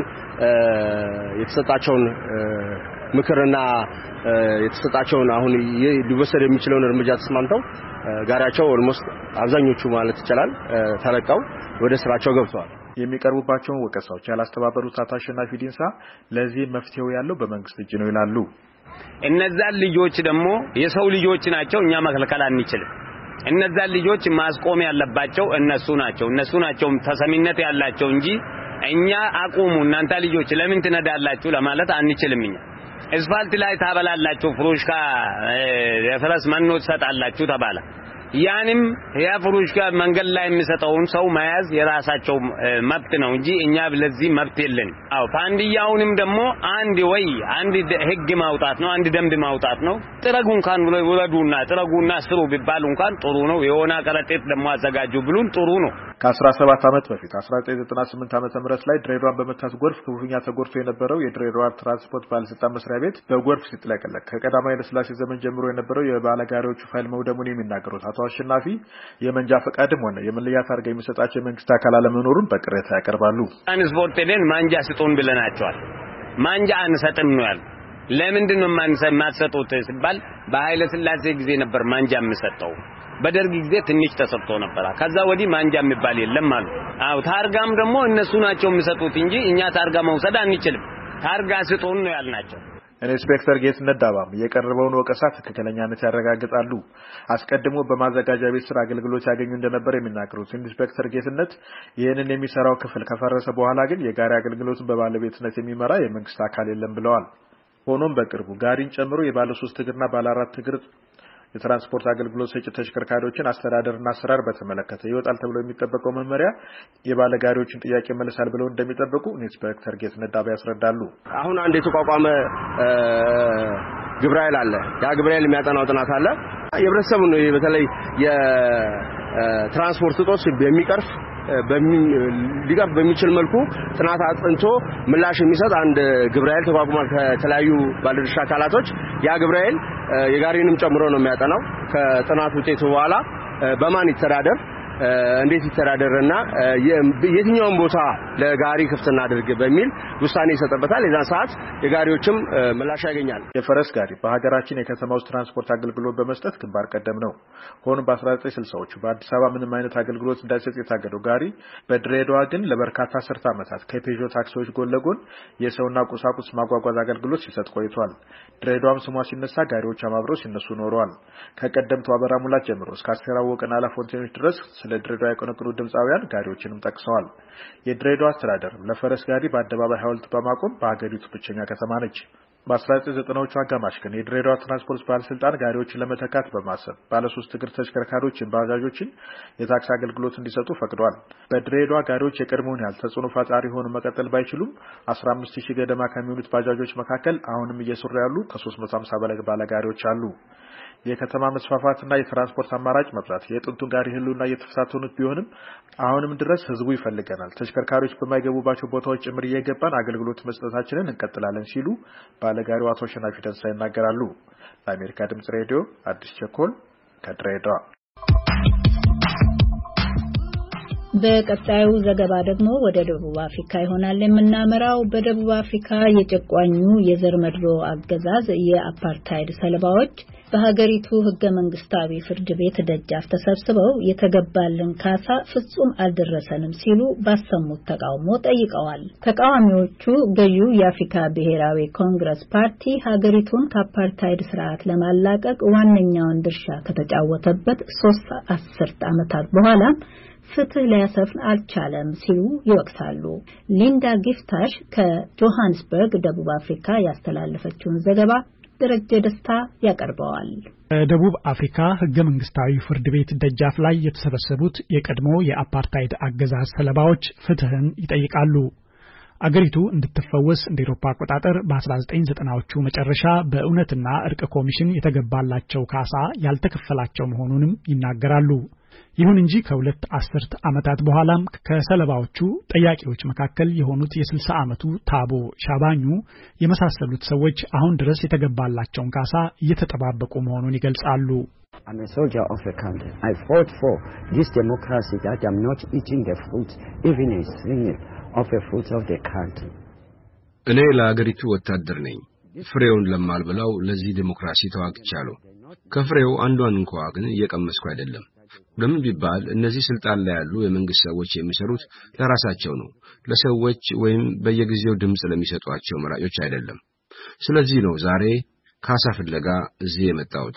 የተሰጣቸውን ምክርና የተሰጣቸውን አሁን ሊወሰድ የሚችለውን እርምጃ ተስማምተው ጋሪያቸው ኦልሞስት አብዛኞቹ ማለት ይችላል ተለቀው ወደ ስራቸው ገብተዋል። የሚቀርቡባቸውን ወቀሳዎች ያላስተባበሩት አቶ አሸናፊ ዲንሳ ለዚህ መፍትሄው ያለው በመንግስት እጅ ነው ይላሉ። እነዛ ልጆች ደግሞ የሰው ልጆች ናቸው፣ እኛ መከልከል አንችልም። እነዛ ልጆች ማስቆም ያለባቸው እነሱ ናቸው። እነሱ ናቸው ተሰሚነት ያላቸው እንጂ እኛ አቁሙ እናንተ ልጆች ለምን ትነዳላችሁ ለማለት አንችልም። እኛ አስፋልት ላይ ታበላላችሁ ፍሩሽካ የፈረስ መኖ ተሰጣላችሁ ተባለ። ያንም ያፍሩሽካ መንገድ ላይ የሚሰጠውን ሰው መያዝ የራሳቸው መብት ነው እንጂ እኛ ለዚህ መብት የለን። አው ፋንዲያውንም ደግሞ አንድ ወይ አንድ ህግ ማውጣት ነው፣ አንድ ደንብ ማውጣት ነው። ጥረጉ እንኳን ብሎ ወለዱና ጥረጉና ስሩ ቢባሉ እንኳን ጥሩ ነው። የሆነ ቀረጤት ደግሞ አዘጋጁ ብሉን ጥሩ ነው። ከአስራ ሰባት ዓመት በፊት አስራ ዘጠኝ ዘጠና ስምንት ዓመተ ምህረት ላይ ድሬዳዋን በመታት ጎርፍ ክፉኛ ተጎድቶ የነበረው የድሬዳዋ ትራንስፖርት ባለስልጣን መስሪያ ቤት በጎርፍ ሲጥለቀለቅ ከቀዳማዊ ኃይለ ሥላሴ ዘመን ጀምሮ የነበረው የባለጋሪዎቹ ፋይል መውደሙን የሚናገሩት አቶ አሸናፊ የመንጃ ፈቃድም ሆነ የመለያ ታርጋ የሚሰጣቸው የመንግስት አካል አለመኖሩን በቅሬታ ያቀርባሉ። ትራንስፖርት ደን ማንጃ ስጡን ብለናቸዋል። ማንጃ አንሰጥም ነው ያሉ። ለምንድን ነው ማንሰማሰጡት ሲባል በኃይለ ሥላሴ ጊዜ ነበር ማንጃ የሚሰጠው፣ በደርግ ጊዜ ትንሽ ተሰጥቶ ነበር። ከዛ ወዲህ ማንጃ የሚባል የለም አሉ። አው ታርጋም ደግሞ እነሱ ናቸው የሚሰጡት እንጂ እኛ ታርጋ መውሰድ አንችልም። ታርጋ ስጡን ነው ያልናቸው። ኢንስፔክተር ጌትነት ዳባም የቀረበውን ወቀሳ ትክክለኛነት ያረጋግጣሉ። አስቀድሞ በማዘጋጃ ቤት ስራ አገልግሎት ያገኙ እንደነበር የሚናገሩት ኢንስፔክተር ጌትነት ይህንን የሚሰራው ክፍል ከፈረሰ በኋላ ግን የጋሪ አገልግሎቱን በባለቤትነት የሚመራ የመንግስት አካል የለም ብለዋል። ሆኖም በቅርቡ ጋሪን ጨምሮ የባለ ሶስት እግርና ባለ አራት እግር የትራንስፖርት አገልግሎት ሰጪ ተሽከርካሪዎችን አስተዳደርና አሰራር በተመለከተ ይወጣል ተብሎ የሚጠበቀው መመሪያ የባለጋሪዎችን ጥያቄ መልሳል ብለው እንደሚጠብቁ ኢንስፔክተር ጌትነት ዳባ ያስረዳሉ። አሁን አንድ የተቋቋመ ግብረ ኃይል አለ። ያ ግብረ ኃይል የሚያጠናው ጥናት አለ። የህብረተሰቡን በተለይ የትራንስፖርት እጦት በሚቀርፍ ሊቀርፍ በሚችል መልኩ ጥናት አጥንቶ ምላሽ የሚሰጥ አንድ ግብረ ኃይል ተቋቁሟል ከተለያዩ ባለድርሻ አካላቶች። ያ ግብረ ኃይል የጋሪንም ጨምሮ ነው የሚያጠናው። ከጥናት ውጤቱ በኋላ በማን ይተዳደር እንዴት ይተዳደርና የትኛውን ቦታ ለጋሪ ክፍት እናድርግ በሚል ውሳኔ ይሰጥበታል። የዛን ሰዓት የጋሪዎችም ምላሽ ያገኛል። የፈረስ ጋሪ በሀገራችን የከተማ ውስጥ ትራንስፖርት አገልግሎት በመስጠት ግንባር ቀደም ነው። ሆኖም በ1960ዎቹ በአዲስ አበባ ምንም አይነት አገልግሎት እንዳይሰጥ የታገደው ጋሪ በድሬዳዋ ግን ለበርካታ አስርት ዓመታት ከፔዦ ታክሲዎች ጎን ለጎን የሰውና ቁሳቁስ ማጓጓዝ አገልግሎት ሲሰጥ ቆይቷል። ድሬዳዋም ስሟ ሲነሳ ጋሪዎች አማብረው ሲነሱ ኖረዋል። ከቀደምቱ አበራ ሙላት ጀምሮ እስከ አስቴር አወቀና ላፎንቴኖች ድረስ ስለ ድሬዳዋ የቆነቁሩ ድምጻውያን ጋሪዎችንም ጠቅሰዋል። የድሬዳዋ አስተዳደር ለፈረስ ጋሪ በአደባባይ ሐውልት በማቆም በአገሪቱ ብቸኛ ከተማ ነች። በ1990ዎቹ አጋማሽ ግን የድሬዳዋ ትራንስፖርት ባለስልጣን ጋሪዎችን ለመተካት በማሰብ ባለ ሶስት እግር ተሽከርካሪዎችን ባጃጆችን የታክሲ አገልግሎት እንዲሰጡ ፈቅዷል። በድሬዳዋ ጋሪዎች የቀድሞውን ያህል ተጽዕኖ ፈጣሪ ሆኖ መቀጠል ባይችሉም አስራ አምስት ሺህ ገደማ ከሚሆኑት ባጃጆች መካከል አሁንም እየሰሩ ያሉ ከሶስት መቶ ሃምሳ በላይ ባለጋሪዎች አሉ። የከተማ መስፋፋትና የትራንስፖርት አማራጭ መብዛት የጥንቱን ጋሪ ህልውና እየተፈታተኑት ቢሆንም አሁንም ድረስ ህዝቡ ይፈልገናል፣ ተሽከርካሪዎች በማይገቡባቸው ቦታዎች ጭምር እየገባን አገልግሎት መስጠታችንን እንቀጥላለን ሲሉ ባለጋሪው አቶ አሸናፊ ደንሳ ይናገራሉ። ለአሜሪካ ድምጽ ሬዲዮ አዲስ ቸኮል ከድሬዳዋ። በቀጣዩ ዘገባ ደግሞ ወደ ደቡብ አፍሪካ ይሆናል የምናመራው። በደቡብ አፍሪካ የጨቋኙ የዘር መድሎ አገዛዝ የአፓርታይድ ሰለባዎች በሀገሪቱ ህገ መንግስታዊ ፍርድ ቤት ደጃፍ ተሰብስበው የተገባልን ካሳ ፍጹም አልደረሰንም ሲሉ ባሰሙት ተቃውሞ ጠይቀዋል። ተቃዋሚዎቹ ገዢው የአፍሪካ ብሔራዊ ኮንግረስ ፓርቲ ሀገሪቱን ከአፓርታይድ ስርዓት ለማላቀቅ ዋነኛውን ድርሻ ከተጫወተበት ሶስት አስርት ዓመታት በኋላ ፍትህ ሊያሰፍን አልቻለም ሲሉ ይወቅሳሉ። ሊንዳ ጊፍታሽ ከጆሃንስበርግ ደቡብ አፍሪካ ያስተላለፈችውን ዘገባ ደረጀ ደስታ ያቀርበዋል። በደቡብ አፍሪካ ህገ መንግስታዊ ፍርድ ቤት ደጃፍ ላይ የተሰበሰቡት የቀድሞ የአፓርታይድ አገዛዝ ሰለባዎች ፍትህን ይጠይቃሉ። አገሪቱ እንድትፈወስ እንደ አውሮፓ አቆጣጠር በ1990ዎቹ መጨረሻ በእውነትና እርቅ ኮሚሽን የተገባላቸው ካሳ ያልተከፈላቸው መሆኑንም ይናገራሉ። ይሁን እንጂ ከሁለት አስርት ዓመታት በኋላም ከሰለባዎቹ ጠያቂዎች መካከል የሆኑት የ60 ዓመቱ ታቦ ሻባኙ የመሳሰሉት ሰዎች አሁን ድረስ የተገባላቸውን ካሳ እየተጠባበቁ መሆኑን ይገልጻሉ። I'm a soldier of the country. I fought for this democracy that I'm not eating the fruit, even a single of the fruits of the country. እኔ ለአገሪቱ ወታደር ነኝ። ፍሬውን ለማልበላው ለዚህ ዲሞክራሲ ተዋግቻለሁ። ከፍሬው አንዷን እንኳን ግን እየቀመስኩ አይደለም። ለምን ቢባል እነዚህ ስልጣን ላይ ያሉ የመንግስት ሰዎች የሚሰሩት ለራሳቸው ነው፣ ለሰዎች ወይም በየጊዜው ድምጽ ለሚሰጧቸው መራጮች አይደለም። ስለዚህ ነው ዛሬ ካሳ ፍለጋ እዚህ የመጣሁት።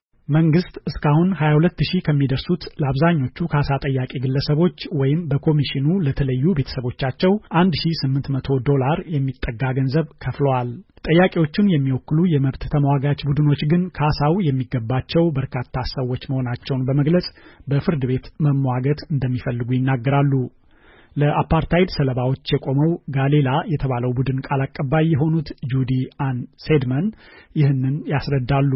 መንግስት እስካሁን ሃያ ሁለት ሺህ ከሚደርሱት ለአብዛኞቹ ካሳ ጠያቂ ግለሰቦች ወይም በኮሚሽኑ ለተለዩ ቤተሰቦቻቸው አንድ ሺህ ስምንት መቶ ዶላር የሚጠጋ ገንዘብ ከፍለዋል። ጠያቂዎቹን የሚወክሉ የመብት ተሟጋች ቡድኖች ግን ካሳው የሚገባቸው በርካታ ሰዎች መሆናቸውን በመግለጽ በፍርድ ቤት መሟገት እንደሚፈልጉ ይናገራሉ። ለአፓርታይድ ሰለባዎች የቆመው ጋሌላ የተባለው ቡድን ቃል አቀባይ የሆኑት ጁዲ አን ሴድመን ይህንን ያስረዳሉ።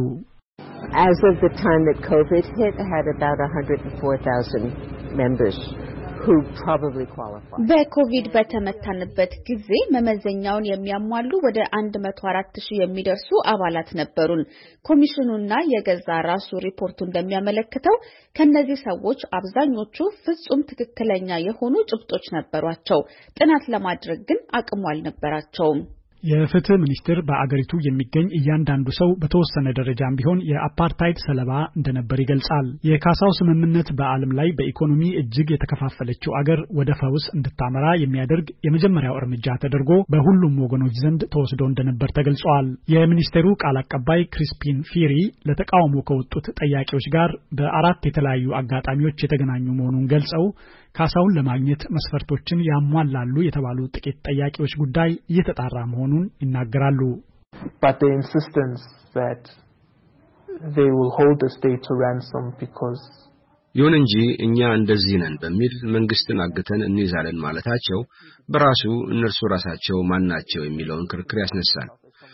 As of the time that COVID hit, I had about one hundred four thousand members who probably qualify. በኮቪድ በተመታንበት ጊዜ መመዘኛውን የሚያሟሉ ወደ one hundred four ሺህ የሚደርሱ አባላት ነበሩን። ኮሚሽኑና የገዛ ራሱ ሪፖርቱ እንደሚያመለክተው ከነዚህ ሰዎች አብዛኞቹ ፍጹም ትክክለኛ የሆኑ ጭብጦች ነበሯቸው። ጥናት ለማድረግ ግን አቅሙ አልነበራቸውም። የፍትህ ሚኒስትር በአገሪቱ የሚገኝ እያንዳንዱ ሰው በተወሰነ ደረጃም ቢሆን የአፓርታይድ ሰለባ እንደነበር ይገልጻል። የካሳው ስምምነት በዓለም ላይ በኢኮኖሚ እጅግ የተከፋፈለችው አገር ወደ ፈውስ እንድታመራ የሚያደርግ የመጀመሪያው እርምጃ ተደርጎ በሁሉም ወገኖች ዘንድ ተወስዶ እንደነበር ተገልጿል። የሚኒስቴሩ ቃል አቀባይ ክሪስፒን ፊሪ ለተቃውሞ ከወጡት ጠያቂዎች ጋር በአራት የተለያዩ አጋጣሚዎች የተገናኙ መሆኑን ገልጸው ካሳውን ለማግኘት መስፈርቶችን ያሟላሉ የተባሉ ጥቂት ጠያቂዎች ጉዳይ እየተጣራ መሆኑን ይናገራሉ። But the insistence that they will hold the state to ransom because ይሁን እንጂ እኛ እንደዚህ ነን በሚል መንግስትን አግተን እንይዛለን ማለታቸው በራሱ እነርሱ ራሳቸው ማናቸው የሚለውን ክርክር ያስነሳል።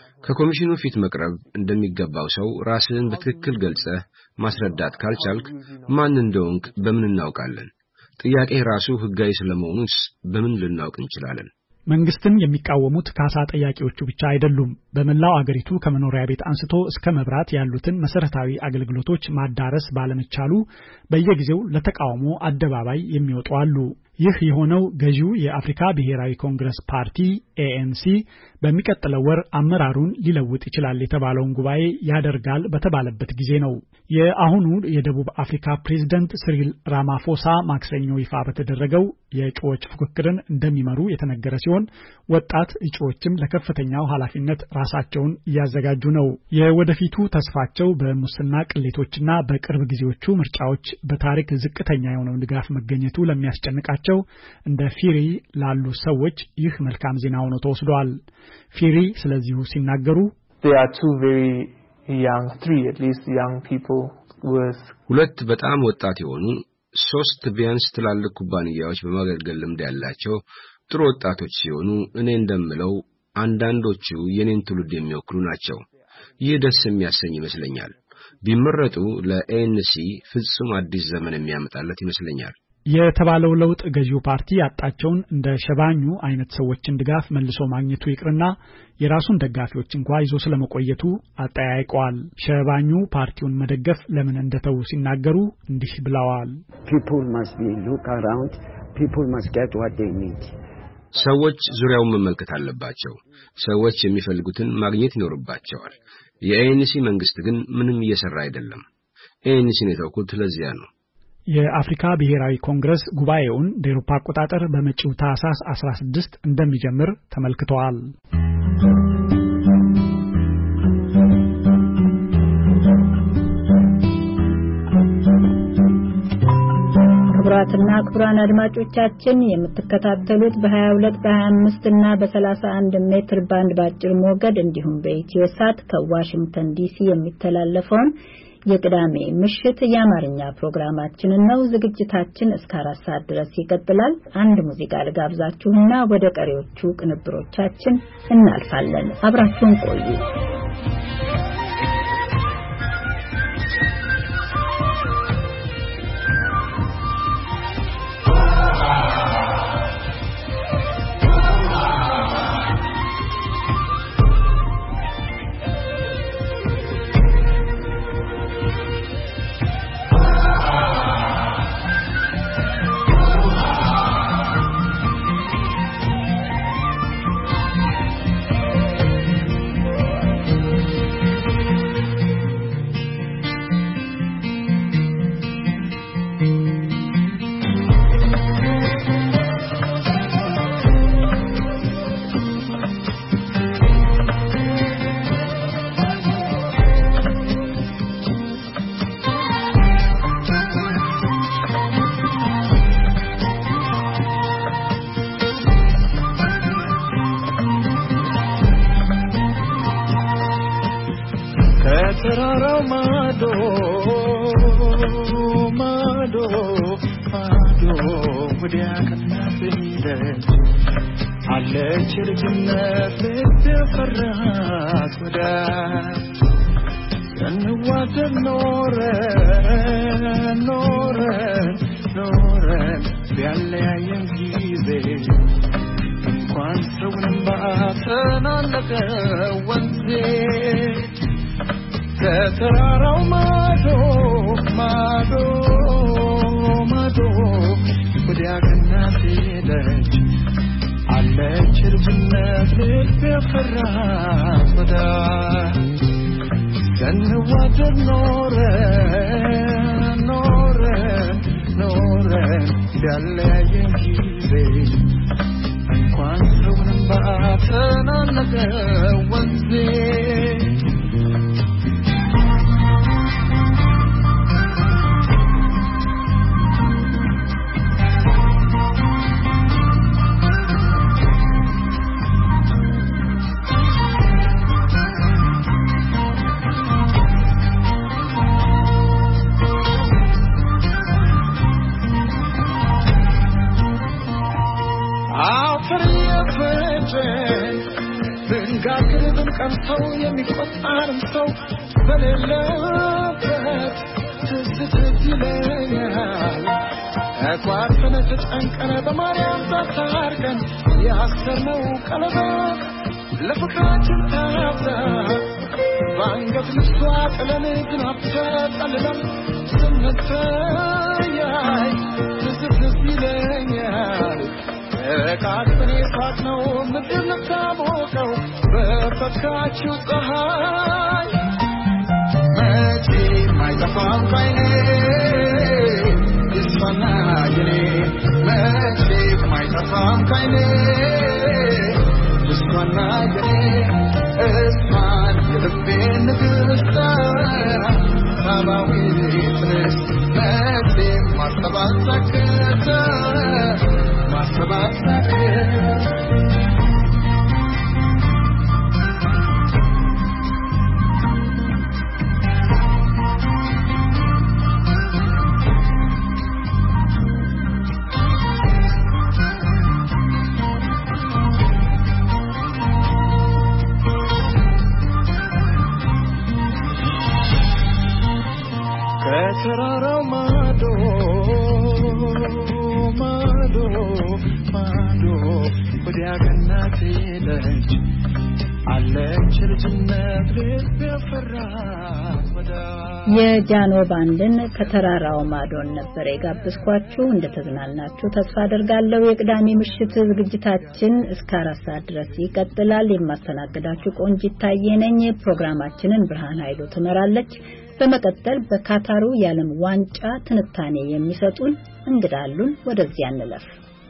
ከኮሚሽኑ ፊት መቅረብ እንደሚገባው ሰው ራስን በትክክል ገልጸህ ማስረዳት ካልቻልክ ማን እንደሆንክ በምን እናውቃለን? ጥያቄ ራሱ ህጋዊ ስለመሆኑስ በምን ልናውቅ እንችላለን? መንግስትን የሚቃወሙት ካሳ ጠያቂዎቹ ብቻ አይደሉም። በመላው አገሪቱ ከመኖሪያ ቤት አንስቶ እስከ መብራት ያሉትን መሰረታዊ አገልግሎቶች ማዳረስ ባለመቻሉ በየጊዜው ለተቃውሞ አደባባይ የሚወጡ አሉ። ይህ የሆነው ገዢው የአፍሪካ ብሔራዊ ኮንግረስ ፓርቲ ኤኤንሲ በሚቀጥለው ወር አመራሩን ሊለውጥ ይችላል የተባለውን ጉባኤ ያደርጋል በተባለበት ጊዜ ነው። የአሁኑ የደቡብ አፍሪካ ፕሬዝዳንት ሲሪል ራማፎሳ ማክሰኞ ይፋ በተደረገው የእጩዎች ፉክክርን እንደሚመሩ የተነገረ ሲሆን ወጣት እጩዎችም ለከፍተኛው ኃላፊነት ራሳቸውን እያዘጋጁ ነው። የወደፊቱ ተስፋቸው በሙስና ቅሌቶችና በቅርብ ጊዜዎቹ ምርጫዎች በታሪክ ዝቅተኛ የሆነው ድጋፍ መገኘቱ ለሚያስጨንቃቸው እንደ ፊሪ ላሉ ሰዎች ይህ መልካም ዜና ሆኖ ተወስዷል። ፊሪ ስለዚሁ ሲናገሩ there are two very young three at least young people with ሁለት በጣም ወጣት የሆኑ ሶስት ቢያንስ ትላልቅ ኩባንያዎች በማገልገል ልምድ ያላቸው ጥሩ ወጣቶች ሲሆኑ እኔ እንደምለው አንዳንዶቹ የኔን ትውልድ የሚወክሉ ናቸው። ይህ ደስ የሚያሰኝ ይመስለኛል። ቢመረጡ ለኤንሲ ፍጹም አዲስ ዘመን የሚያመጣለት ይመስለኛል። የተባለው ለውጥ ገዢው ፓርቲ ያጣቸውን እንደ ሸባኙ አይነት ሰዎችን ድጋፍ መልሶ ማግኘቱ ይቅርና የራሱን ደጋፊዎች እንኳን ይዞ ስለመቆየቱ አጠያይቀዋል። ሸባኙ ፓርቲውን መደገፍ ለምን እንደተው ሲናገሩ እንዲህ ብለዋል። People must be look around, people must get what they need. ሰዎች ዙሪያውን መመልከት አለባቸው። ሰዎች የሚፈልጉትን ማግኘት ይኖርባቸዋል። የኤንሲ መንግስት ግን ምንም እየሰራ አይደለም። ኤንሲን የተውኩት ለዚያ ነው። የአፍሪካ ብሔራዊ ኮንግረስ ጉባኤውን በአውሮፓ አቆጣጠር በመጪው ታህሳስ አስራ ስድስት እንደሚጀምር ተመልክቷል። ክቡራትና ክቡራን አድማጮቻችን የምትከታተሉት በ22 በ25 እና በ31 ሜትር ባንድ ባጭር ሞገድ እንዲሁም በኢትዮ ሳት ከዋሽንግተን ዲሲ የሚተላለፈውን የቅዳሜ ምሽት የአማርኛ ፕሮግራማችንን ነው። ዝግጅታችን እስከ አራት ሰዓት ድረስ ይቀጥላል። አንድ ሙዚቃ ልጋብዛችሁና ወደ ቀሪዎቹ ቅንብሮቻችን እናልፋለን። አብራችሁን ቆዩ። የጃኖ ባንድን ከተራራው ማዶን ነበር የጋብዝኳችሁ። እንደተዝናናችሁ ተስፋ አደርጋለሁ። የቅዳሜ ምሽት ዝግጅታችን እስከ አራት ሰዓት ድረስ ይቀጥላል። የማስተናግዳችሁ ቆንጂት ታዬ ነኝ። ፕሮግራማችንን ብርሃን ኃይሉ ትመራለች። በመቀጠል በካታሩ የዓለም ዋንጫ ትንታኔ የሚሰጡን እንግዳሉን ወደዚያ እንለፍ።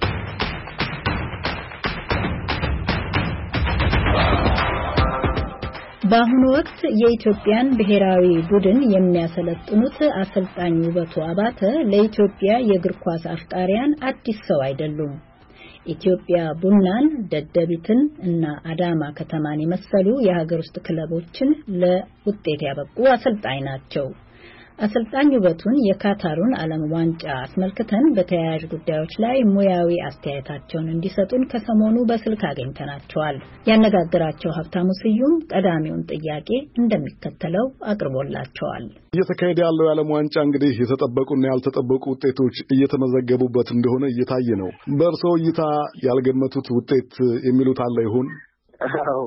በአሁኑ ወቅት የኢትዮጵያን ብሔራዊ ቡድን የሚያሰለጥኑት አሰልጣኝ ውበቱ አባተ ለኢትዮጵያ የእግር ኳስ አፍቃሪያን አዲስ ሰው አይደሉም። ኢትዮጵያ ቡናን፣ ደደቢትን እና አዳማ ከተማን የመሰሉ የሀገር ውስጥ ክለቦችን ለውጤት ያበቁ አሰልጣኝ ናቸው። አሰልጣኝ ውበቱን የካታሩን ዓለም ዋንጫ አስመልክተን በተያያዥ ጉዳዮች ላይ ሙያዊ አስተያየታቸውን እንዲሰጡን ከሰሞኑ በስልክ አግኝተናቸዋል። ያነጋገራቸው ሀብታሙ ስዩም ቀዳሚውን ጥያቄ እንደሚከተለው አቅርቦላቸዋል። እየተካሄደ ያለው የዓለም ዋንጫ እንግዲህ የተጠበቁና ያልተጠበቁ ውጤቶች እየተመዘገቡበት እንደሆነ እየታየ ነው። በእርስዎ እይታ ያልገመቱት ውጤት የሚሉት አለ ይሆን? አዎ፣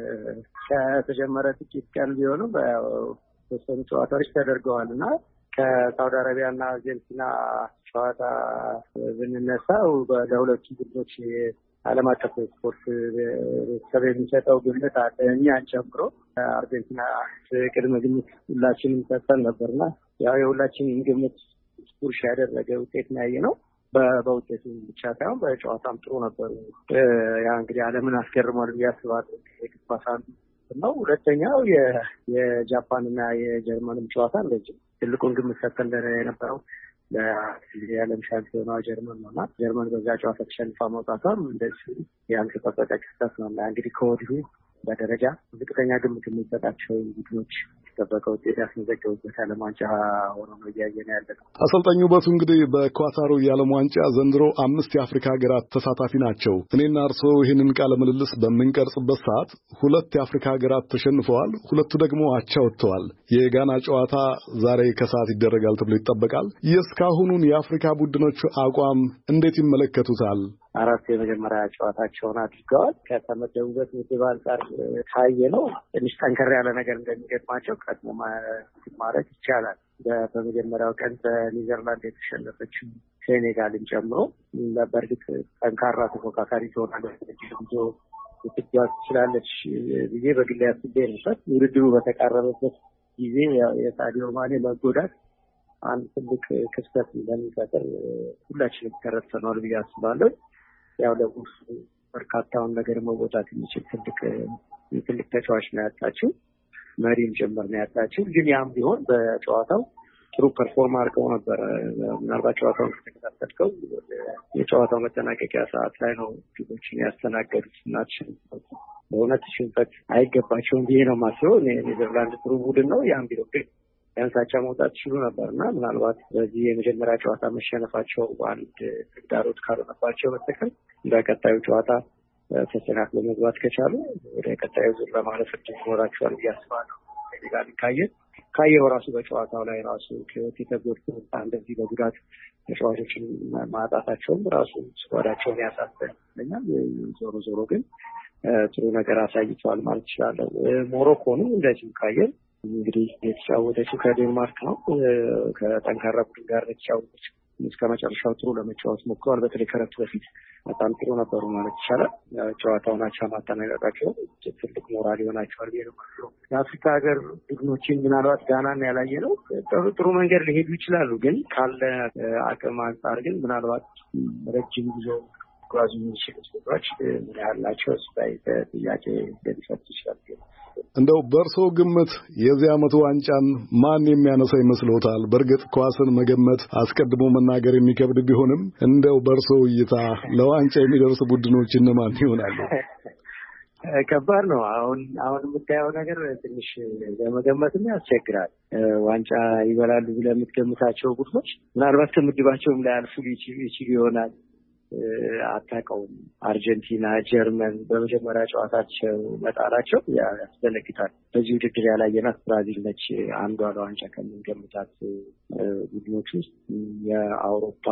ከተጀመረ ጥቂት ቀን ቢሆንም የተወሰኑ ጨዋታዎች ተደርገዋል እና ከሳውዲ አረቢያ እና አርጀንቲና ጨዋታ ብንነሳው ለሁለቱ ቡድኖች ዓለም አቀፍ ስፖርት ቤተሰብ የሚሰጠው ግምት አለ። እኛን ጨምሮ አርጀንቲና ቅድመ ግምት ሁላችንም ሰጥተን ነበርና ያው የሁላችንም ግምት ፑሽ ያደረገ ውጤት ነው ያየነው። በውጤቱ ብቻ ሳይሆን በጨዋታም ጥሩ ነበሩ። ያ እንግዲህ ዓለምን አስገርሟል ብዬ አስባለሁ። የክፋሳን ነው። ሁለተኛው የጃፓን እና የጀርመንም ጨዋታ እንደዚህ ትልቁን ግምት ሰጥተን የነበረው ለዓለም ሻምፒዮኗ ጀርመን ነውና ጀርመን በዛ ጨዋታ ተሸንፋ መውጣቷም እንደዚህ ያልተጠበቀ ክስተት ነው። እንግዲህ ከወዲሁ በደረጃ ዝቅተኛ ግምት የሚሰጣቸው ቡድኖች የተጠበቀ ውጤት ያስመዘገቡበት ዓለም ዋንጫ ሆኖ ነው እያየን ያለነው። አሰልጣኝ ውበቱ እንግዲህ በኳታሩ የዓለም ዋንጫ ዘንድሮ አምስት የአፍሪካ ሀገራት ተሳታፊ ናቸው። እኔና እርስዎ ይህንን ቃለ ምልልስ በምንቀርጽበት ሰዓት ሁለት የአፍሪካ ሀገራት ተሸንፈዋል፣ ሁለቱ ደግሞ አቻ ወጥተዋል። የጋና ጨዋታ ዛሬ ከሰዓት ይደረጋል ተብሎ ይጠበቃል። የእስካሁኑን የአፍሪካ ቡድኖች አቋም እንዴት ይመለከቱታል? አራት የመጀመሪያ ጨዋታቸውን አድርገዋል። ከተመደቡበት ምድብ አንጻር ካየ ነው ትንሽ ጠንከር ያለ ነገር እንደሚገጥማቸው ቀድሞ ማለት ይቻላል። በመጀመሪያው ቀን በኒዘርላንድ የተሸነፈችው ሴኔጋልን ጨምሮ በእርግጥ ጠንካራ ተፎካካሪ ትሆናለች። ብዙ ልትጓዝ ትችላለች ብዬ በግሌ አስቤ ነበር። ውድድሩ በተቃረበበት ጊዜ የሳዲዮ ማኔ መጎዳት አንድ ትልቅ ክስተት እንደሚፈጠር ሁላችንም ተረድተናል ብዬ አስባለሁ። ያው ደግሞ በርካታውን ነገር መወጣት የሚችል ትልቅ ትልቅ ተጫዋች ነው ያጣችው፣ መሪም ጭምር ነው ያጣችው። ግን ያም ቢሆን በጨዋታው ጥሩ ፐርፎርም አድርገው ነበር። ምናልባት ጨዋታውን ከተከታተልከው የጨዋታው መጠናቀቂያ ሰዓት ላይ ነው ግቦችን ያስተናገዱት። ናቸው በእውነት ሽንፈት አይገባቸውም ብዬ ነው የማስበው። ኔዘርላንድ ጥሩ ቡድን ነው። ያም ቢሆን ግን ያንሳቻ መውጣት ይችሉ ነበርና ምናልባት በዚህ የመጀመሪያ ጨዋታ መሸነፋቸው አንድ ተግዳሮት ካልሆነባቸው በስተቀር በቀጣዩ ጨዋታ ተስተካክሎ መግባት ከቻሉ ወደ ቀጣዩ ዙር ለማለፍ እድል ይኖራቸዋል ብዬ አስባለሁ። ጋር ካየ ካየው ራሱ በጨዋታው ላይ ራሱ ከህይወት የተጎድቶ እንደዚህ በጉዳት ተጫዋቾችን ማጣታቸውም ራሱ ስኳዳቸውን ያሳዝናል። ዞሮ ዞሮ ግን ጥሩ ነገር አሳይተዋል ማለት ይችላል። ሞሮኮንም እንደዚህ ካየን እንግዲህ የተጫወተችው ከዴንማርክ ነው። ከጠንካራ ቡድን ጋር የተጫወተች እስከ መጨረሻው ጥሩ ለመጫወት ሞክረዋል። በተለይ ከረፍት በፊት በጣም ጥሩ ነበሩ ማለት ይቻላል። ጨዋታውን አቻ ማጠናቀቃቸው ትልቅ ሞራል ይሆናቸዋል ብዬ ነው የማስበው። የአፍሪካ ሀገር ቡድኖችን ምናልባት ጋናን ያላየ ነው ጥሩ መንገድ ሊሄዱ ይችላሉ። ግን ካለ አቅም አንጻር ግን ምናልባት ረጅም ጉዞ ጓዙ የሚችሉ ሰዎች ምን ያህል ናቸው እሱ ላይ ጥያቄ ሊፈቱ ይችላል። እንደው በእርሶ ግምት የዚህ ዓመቱ ዋንጫን ማን የሚያነሳ ይመስሎታል? በእርግጥ ኳስን መገመት አስቀድሞ መናገር የሚከብድ ቢሆንም እንደው በእርሶ እይታ ለዋንጫ የሚደርሱ ቡድኖች እነማን ይሆናሉ? ከባድ ነው። አሁን አሁን የምታየው ነገር ትንሽ ለመገመትም ያስቸግራል። ዋንጫ ይበላሉ ብለህ የምትገምታቸው ቡድኖች ምናልባት ከምድባቸውም ላይ አልፉ ይችሉ ይሆናል። አታውቀውም። አርጀንቲና፣ ጀርመን በመጀመሪያ ጨዋታቸው መጣላቸው ያስደነግጣል። በዚህ ውድድር ያላየናት ብራዚል ነች አንዷ ለዋንጫ ከምንገምታት ቡድኖች ውስጥ። የአውሮፓ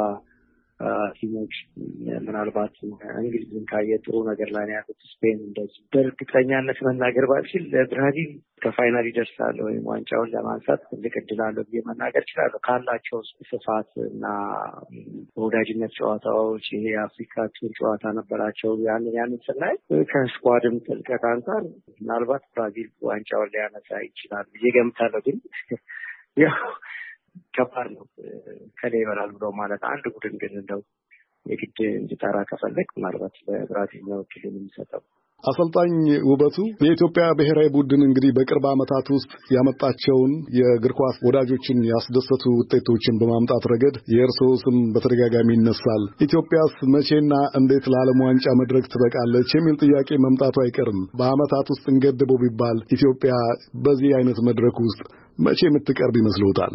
ቲሞች ምናልባት እንግሊዝን ካየ ጥሩ ነገር ላይ ነው ያሉት። ስፔን እንደዚህ በእርግጠኛነት መናገር ባልችል ብራዚል ከፋይናል ይደርሳል ወይም ዋንጫውን ለማንሳት ትልቅ እድል አለው ብዬ መናገር እችላለሁ። ካላቸው ስፋት እና በወዳጅነት ጨዋታዎች ይሄ የአፍሪካ ቱር ጨዋታ ነበራቸው። ያንን ያንን ስናይ ከስኳድም ጥልቀት አንጻር ምናልባት ብራዚል ዋንጫውን ሊያነሳ ይችላል ብዬ ገምታለሁ። ግን ያው ከባድ ነው ከሌ ይበላል ብሎ ማለት አንድ ቡድን ግን እንደው የግድ እንዲጠራ ከፈለግ ምናልባት በብራዚል ነው እድሉን የሚሰጠው። አሰልጣኝ ውበቱ የኢትዮጵያ ብሔራዊ ቡድን እንግዲህ በቅርብ ዓመታት ውስጥ ያመጣቸውን የእግር ኳስ ወዳጆችን ያስደሰቱ ውጤቶችን በማምጣት ረገድ የእርስዎ ስም በተደጋጋሚ ይነሳል። ኢትዮጵያስ መቼና እንዴት ለዓለም ዋንጫ መድረክ ትበቃለች የሚል ጥያቄ መምጣቱ አይቀርም። በዓመታት ውስጥ እንገድበው ቢባል ኢትዮጵያ በዚህ አይነት መድረክ ውስጥ መቼ የምትቀርብ ይመስልዎታል?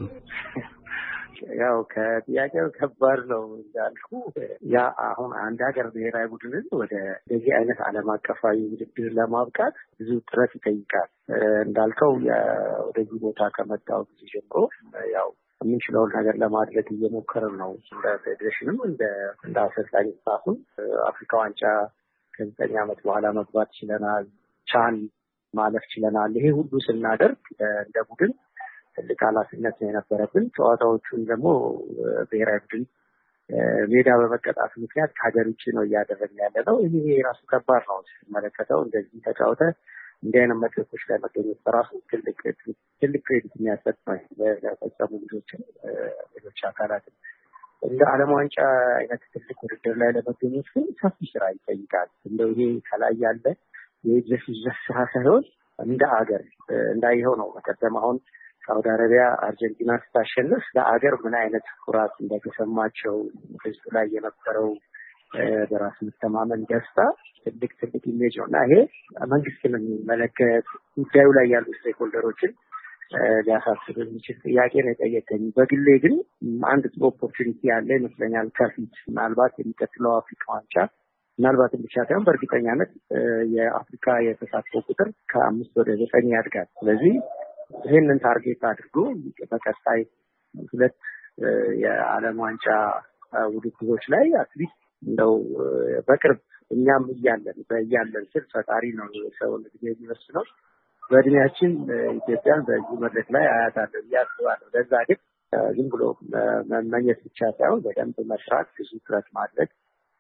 ያው ከጥያቄው ከባድ ነው እንዳልኩ። ያ አሁን አንድ ሀገር ብሔራዊ ቡድንን ወደ እንደዚህ አይነት ዓለም አቀፋዊ ውድድር ለማብቃት ብዙ ጥረት ይጠይቃል። እንዳልከው ወደዚህ ቦታ ከመጣው ጊዜ ጀምሮ ያው የምንችለውን ነገር ለማድረግ እየሞከርን ነው። እንደ ፌዴሬሽንም እንደ እንደ አሰልጣኝ ስታፍም አፍሪካ ዋንጫ ከዘጠኝ ዓመት በኋላ መግባት ችለናል። ቻን ማለፍ ችለናል። ይሄ ሁሉ ስናደርግ እንደ ቡድን ትልቅ ኃላፊነት ነው የነበረብን። ጨዋታዎቹን ደግሞ ብሔራዊ ቡድን ሜዳ በመቀጣት ምክንያት ከሀገር ውጭ ነው እያደረግን ያለ ነው። ይሄ ራሱ ከባድ ነው ስመለከተው። እንደዚህ ተጫውተ እንዲህ አይነት መድረኮች ላይ መገኘት በራሱ ትልቅ ትልቅ ክሬዲት የሚያሰጥ ነው ለፈጸሙ ልጆችን፣ ሌሎች አካላትን። እንደ ዓለም ዋንጫ አይነት ትልቅ ውድድር ላይ ለመገኘት ግን ሰፊ ስራ ይጠይቃል። እንደው ይሄ ከላይ ያለ የድረስ ስራ ሳይሆን እንደ ሀገር እንዳይኸው ነው። መቀደም አሁን ሳውዲ አረቢያ አርጀንቲና ስታሸንፍ ለአገር ምን አይነት ኩራት እንደተሰማቸው ህዝቡ ላይ የነበረው በራስ መተማመን ደስታ ትልቅ ትልቅ ኢሜጅ ነው እና ይሄ መንግስትን የሚመለከት ጉዳዩ ላይ ያሉ ስቴክሆልደሮችን ሊያሳስብ የሚችል ጥያቄ ነው የጠየቀኝ። በግሌ ግን አንድ ጥሩ ኦፖርቹኒቲ ያለ ይመስለኛል ከፊት። ምናልባት የሚቀጥለው አፍሪካ ዋንጫ ምናልባትም ብቻ ሳይሆን በእርግጠኛነት የአፍሪካ የተሳትፎ ቁጥር ከአምስት ወደ ዘጠኝ ያድጋል። ስለዚህ ይህንን ታርጌት አድርጎ በቀጣይ ሁለት የዓለም ዋንጫ ውድድሮች ላይ አትሊስት እንደው በቅርብ እኛም እያለን በእያለን ስል ፈጣሪ ነው ሰውን እድሜ የሚወስነው። በእድሜያችን ኢትዮጵያን በዚህ መድረክ ላይ አያታለሁ እያስባለሁ። ለዛ ግን ዝም ብሎ መመኘት ብቻ ሳይሆን በደንብ መስራት፣ ብዙ ጥረት ማድረግ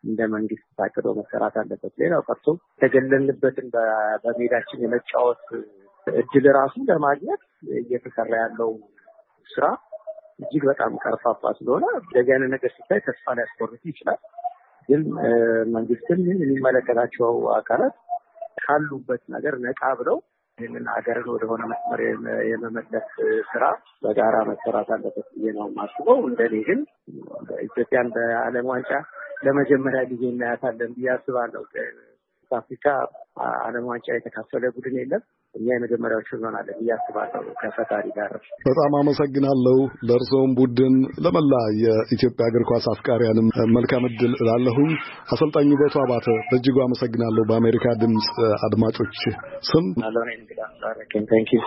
እንደ መንግስት ታቅዶ መሰራት አለበት። ሌላው ቀርቶ ተገለልንበትን በሜዳችን የመጫወት እድል ራሱ ለማግኘት እየተሰራ ያለው ስራ እጅግ በጣም ቀርፋፋ ስለሆነ እንደዚህ አይነት ነገር ሲታይ ተስፋ ሊያስቆርጥ ይችላል። ግን መንግስትን የሚመለከታቸው አካላት ካሉበት ነገር ነቃ ብለው ይህንን ሀገርን ወደሆነ መስመር የመመለስ ስራ በጋራ መሰራት አለበት ብዬ ነው የማስበው። እንደኔ ግን ኢትዮጵያን በዓለም ዋንጫ ለመጀመሪያ ጊዜ እናያታለን ብዬ አስባለሁ። አፍሪካ ዓለም ዋንጫ የተካፈለ ቡድን የለም። እኛ የመጀመሪያዎቹ እንሆናለን ብዬ አስባለሁ ከፈጣሪ ጋር። በጣም አመሰግናለሁ። ለእርስዎም ቡድን፣ ለመላ የኢትዮጵያ እግር ኳስ አፍቃሪያንም መልካም ዕድል እላለሁኝ። አሰልጣኝ ውበቱ አባተ በእጅጉ አመሰግናለሁ። በአሜሪካ ድምፅ አድማጮች ስም አለኔ እንግዳ አረከን ታንኪዩ።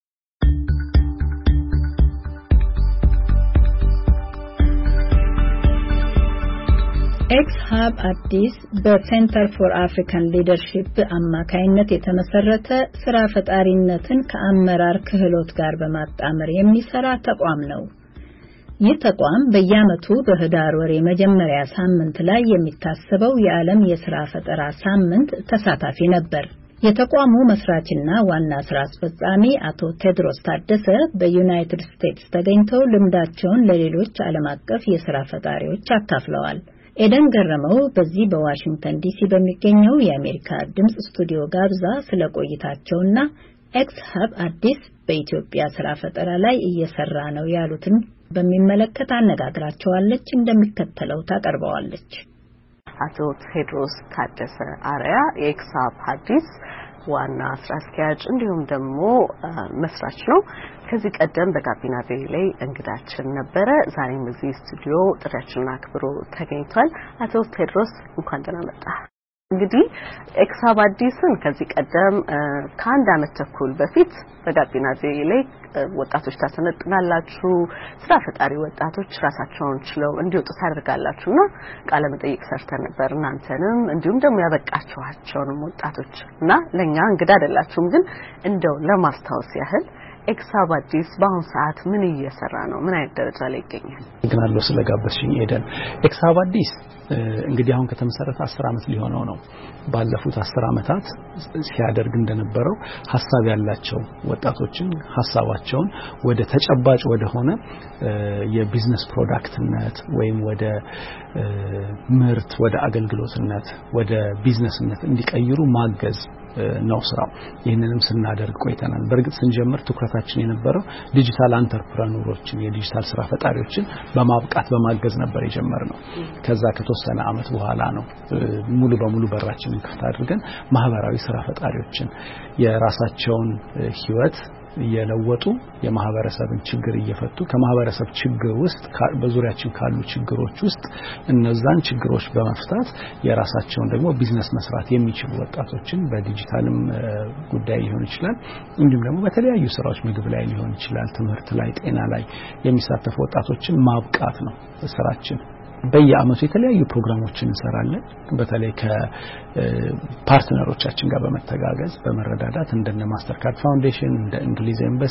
ኤክስ ሀብ አዲስ በሴንተር ፎር አፍሪካን ሊደርሺፕ አማካይነት የተመሰረተ ስራ ፈጣሪነትን ከአመራር ክህሎት ጋር በማጣመር የሚሰራ ተቋም ነው። ይህ ተቋም በየዓመቱ በህዳር ወር የመጀመሪያ ሳምንት ላይ የሚታሰበው የዓለም የስራ ፈጠራ ሳምንት ተሳታፊ ነበር። የተቋሙ መስራችና ዋና ስራ አስፈጻሚ አቶ ቴድሮስ ታደሰ በዩናይትድ ስቴትስ ተገኝተው ልምዳቸውን ለሌሎች ዓለም አቀፍ የስራ ፈጣሪዎች አካፍለዋል። ኤደን ገረመው በዚህ በዋሽንግተን ዲሲ በሚገኘው የአሜሪካ ድምጽ ስቱዲዮ ጋብዛ ስለቆይታቸውና ኤክስ ሀብ አዲስ በኢትዮጵያ ስራ ፈጠራ ላይ እየሰራ ነው ያሉትን በሚመለከት አነጋግራቸዋለች። እንደሚከተለው ታቀርበዋለች። አቶ ቴድሮስ ታደሰ አሪያ የኤክስ ሀብ አዲስ ዋና ስራ አስኪያጅ እንዲሁም ደግሞ መስራች ነው። ከዚህ ቀደም በጋቢና ቪ ላይ እንግዳችን ነበረ። ዛሬም እዚህ ስቱዲዮ ጥሪያችንን አክብሮ ተገኝቷል። አቶ ቴድሮስ እንኳን ደህና መጣ። እንግዲህ ኤክስ ሀብ አዲስን ከዚህ ቀደም ከአንድ አመት ተኩል በፊት በጋቢና ቪ ላይ ወጣቶች ታሰነጥናላችሁ፣ ስራ ፈጣሪ ወጣቶች ራሳቸውን ችለው እንዲወጡ ታደርጋላችሁና ቃለ መጠይቅ ሰርተን ነበር። እናንተንም እንዲሁም ደግሞ ያበቃችኋቸውንም ወጣቶችና ለኛ እንግዳ አይደላችሁም፣ ግን እንደው ለማስታወስ ያህል ኤክስ ሀብ አዲስ በአሁን ሰዓት ምን እየሰራ ነው? ምን አይነት ደረጃ ላይ ይገኛል? ግናለሁ ስለጋበዝሽኝ ኤደን። ኤክስ ሀብ አዲስ እንግዲህ አሁን ከተመሰረተ አስር አመት ሊሆነው ነው። ባለፉት አስር አመታት ሲያደርግ እንደነበረው ሐሳብ ያላቸው ወጣቶችን ሐሳባቸውን ወደ ተጨባጭ ወደ ሆነ የቢዝነስ ፕሮዳክትነት ወይም ወደ ምርት ወደ አገልግሎትነት ወደ ቢዝነስነት እንዲቀይሩ ማገዝ ነው ስራው። ይህንንም ስናደርግ ቆይተናል። በእርግጥ ስንጀምር ትኩረታችን የነበረው ዲጂታል አንተርፕረነሮችን የዲጂታል ስራ ፈጣሪዎችን በማብቃት በማገዝ ነበር የጀመርነው። ከዛ ከተወሰነ አመት በኋላ ነው ሙሉ በሙሉ በራችንን ክፍት አድርገን ማህበራዊ ስራ ፈጣሪዎችን የራሳቸውን ህይወት እየለወጡ የማህበረሰብን ችግር እየፈቱ ከማህበረሰብ ችግር ውስጥ በዙሪያችን ካሉ ችግሮች ውስጥ እነዛን ችግሮች በመፍታት የራሳቸውን ደግሞ ቢዝነስ መስራት የሚችሉ ወጣቶችን በዲጂታልም ጉዳይ ሊሆን ይችላል፣ እንዲሁም ደግሞ በተለያዩ ስራዎች ምግብ ላይ ሊሆን ይችላል፣ ትምህርት ላይ፣ ጤና ላይ የሚሳተፉ ወጣቶችን ማብቃት ነው ስራችን። በየአመቱ የተለያዩ ፕሮግራሞችን እንሰራለን። በተለይ ከፓርትነሮቻችን ጋር በመተጋገዝ በመረዳዳት እንደነ ማስተርካርድ ፋውንዴሽን፣ እንደ እንግሊዝ ኤምባሲ፣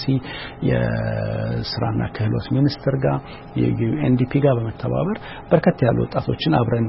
የስራና ክህሎት ሚኒስቴር ጋር የዩኤንዲፒ ጋር በመተባበር በርከት ያሉ ወጣቶችን አብረን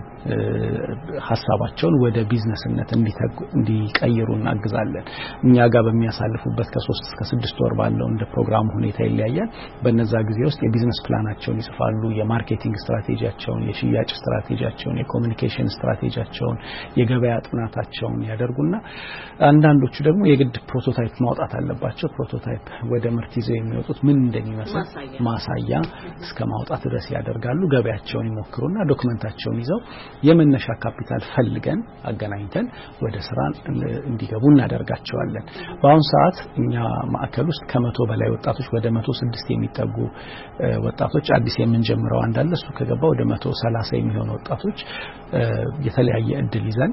ሐሳባቸውን ወደ ቢዝነስነት እንዲቀይሩ እናግዛለን። እኛ ጋር በሚያሳልፉበት ከሶስት እስከ ስድስት ወር ባለው እንደ ፕሮግራሙ ሁኔታ ይለያያል። በነዛ ጊዜ ውስጥ የቢዝነስ ፕላናቸውን ይጽፋሉ፣ የማርኬቲንግ ስትራቴጂያቸውን፣ የሽያጭ ስትራቴጂያቸውን፣ የኮሙኒኬሽን ስትራቴጂያቸውን፣ የገበያ ጥናታቸውን ያደርጉና አንዳንዶቹ ደግሞ የግድ ፕሮቶታይፕ ማውጣት አለባቸው። ፕሮቶታይፕ ወደ ምርት ይዘው የሚወጡት ምን እንደሚመስል ማሳያ እስከ ማውጣት ድረስ ያደርጋሉ። ገበያቸውን ይሞክሩና ዶክመንታቸውን ይዘው የመነሻ ካፒታል ፈልገን አገናኝተን ወደ ስራ እንዲገቡ እናደርጋቸዋለን። በአሁን ሰዓት እኛ ማዕከል ውስጥ ከመቶ በላይ ወጣቶች ወደ መቶ ስድስት የሚጠጉ ወጣቶች አዲስ የምንጀምረው አንዳለ እሱ ከገባ ወደ መቶ ሰላሳ የሚሆኑ ወጣቶች የተለያየ እድል ይዘን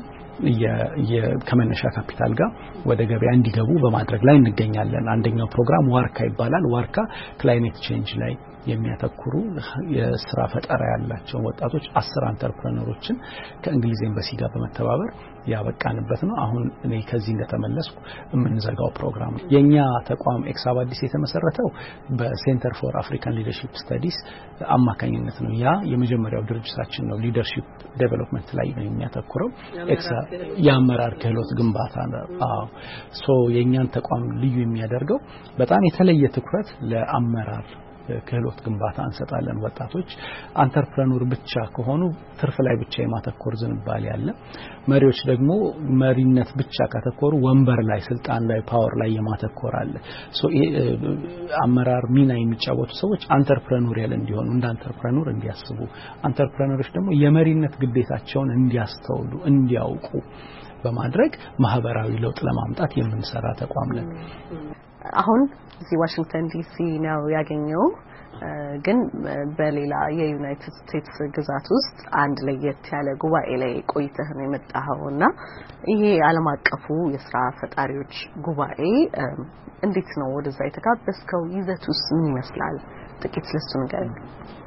ከመነሻ ካፒታል ጋር ወደ ገበያ እንዲገቡ በማድረግ ላይ እንገኛለን። አንደኛው ፕሮግራም ዋርካ ይባላል። ዋርካ ክላይሜት ቼንጅ ላይ የሚያተኩሩ የስራ ፈጠራ ያላቸው ወጣቶች አስር አንተርፕረነሮችን ከእንግሊዝ ኤምባሲ ጋር በመተባበር ያበቃንበት ነው። አሁን እኔ ከዚህ እንደተመለስኩ የምንዘጋው ፕሮግራም የኛ ተቋም ኤክሳብ አዲስ የተመሰረተው በሴንተር ፎር አፍሪካን ሊደርሺፕ ስተዲስ አማካኝነት ነው። ያ የመጀመሪያው ድርጅታችን ነው። ሊደርሺፕ ዴቨሎፕመንት ላይ ነው የሚያተኩረው። ኤክሳብ የአመራር ክህሎት ግንባታ ነው። አዎ ሶ የኛን ተቋም ልዩ የሚያደርገው በጣም የተለየ ትኩረት ለአመራር ክህሎት ግንባታ እንሰጣለን። ወጣቶች አንተርፕረነር ብቻ ከሆኑ ትርፍ ላይ ብቻ የማተኮር ዝንባሌ ያለ፣ መሪዎች ደግሞ መሪነት ብቻ ካተኮሩ ወንበር ላይ ስልጣን ላይ ፓወር ላይ የማተኮር አለ። ሶ አመራር ሚና የሚጫወቱ ሰዎች አንተርፕረነሪያል እንዲሆኑ እንደ አንተርፕረነር እንዲያስቡ፣ አንተርፕረነሮች ደግሞ የመሪነት ግዴታቸውን እንዲያስተውሉ እንዲያውቁ በማድረግ ማህበራዊ ለውጥ ለማምጣት የምንሰራ ተቋም ነን። አሁን እዚህ ዋሽንግተን ዲሲ ነው ያገኘው ግን በሌላ የዩናይትድ ስቴትስ ግዛት ውስጥ አንድ ለየት ያለ ጉባኤ ላይ ቆይተህ ነው የመጣኸውና ይሄ ዓለም አቀፉ የሥራ ፈጣሪዎች ጉባኤ እንዴት ነው ወደዛ የተጋበዝከው? ይዘቱስ ምን ይመስላል? ጥቂት ስለሱ ንገረኝ።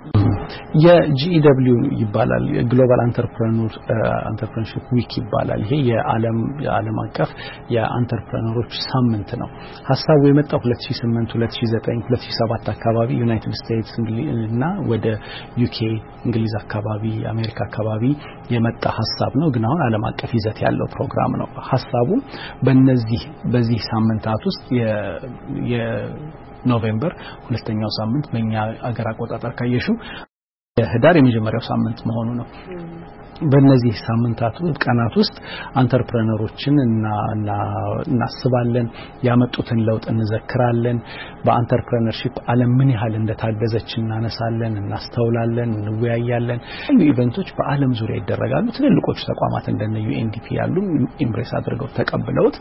የጂኢደብሊው ይባላል የግሎባል አንተርፕረነር አንተርፕረነርሺፕ ዊክ ይባላል። ይሄ የዓለም የዓለም አቀፍ የአንተርፕረነሮች ሳምንት ነው። ሐሳቡ የመጣው ሁለት ሺህ ስምንት ሁለት ሺህ ዘጠኝ ሁለት ሺህ ሰባት አካባቢ ዩናይትድ ስቴትስ እና ወደ ዩኬ እንግሊዝ አካባቢ አሜሪካ አካባቢ የመጣ ሐሳብ ነው። ግን አሁን ዓለም አቀፍ ይዘት ያለው ፕሮግራም ነው። ሐሳቡ በእነዚህ በዚህ ሳምንታት ውስጥ የ ኖቬምበር ሁለተኛው ሳምንት በእኛ አገር አቆጣጠር ካየሹ የህዳር የመጀመሪያው ሳምንት መሆኑ ነው። በእነዚህ ሳምንታት ቀናት ውስጥ አንተርፕረነሮችን እና እናስባለን፣ ያመጡትን ለውጥ እንዘክራለን፣ በአንተርፕረነርሺፕ ዓለም ምን ያህል እንደታገዘች እናነሳለን፣ እናስተውላለን፣ እንወያያለን። ኢቨንቶች በዓለም ዙሪያ ይደረጋሉ። ትልልቆች ተቋማት እንደነ ዩኤንዲፒ ያሉ ኢምብሬስ አድርገው ተቀብለውት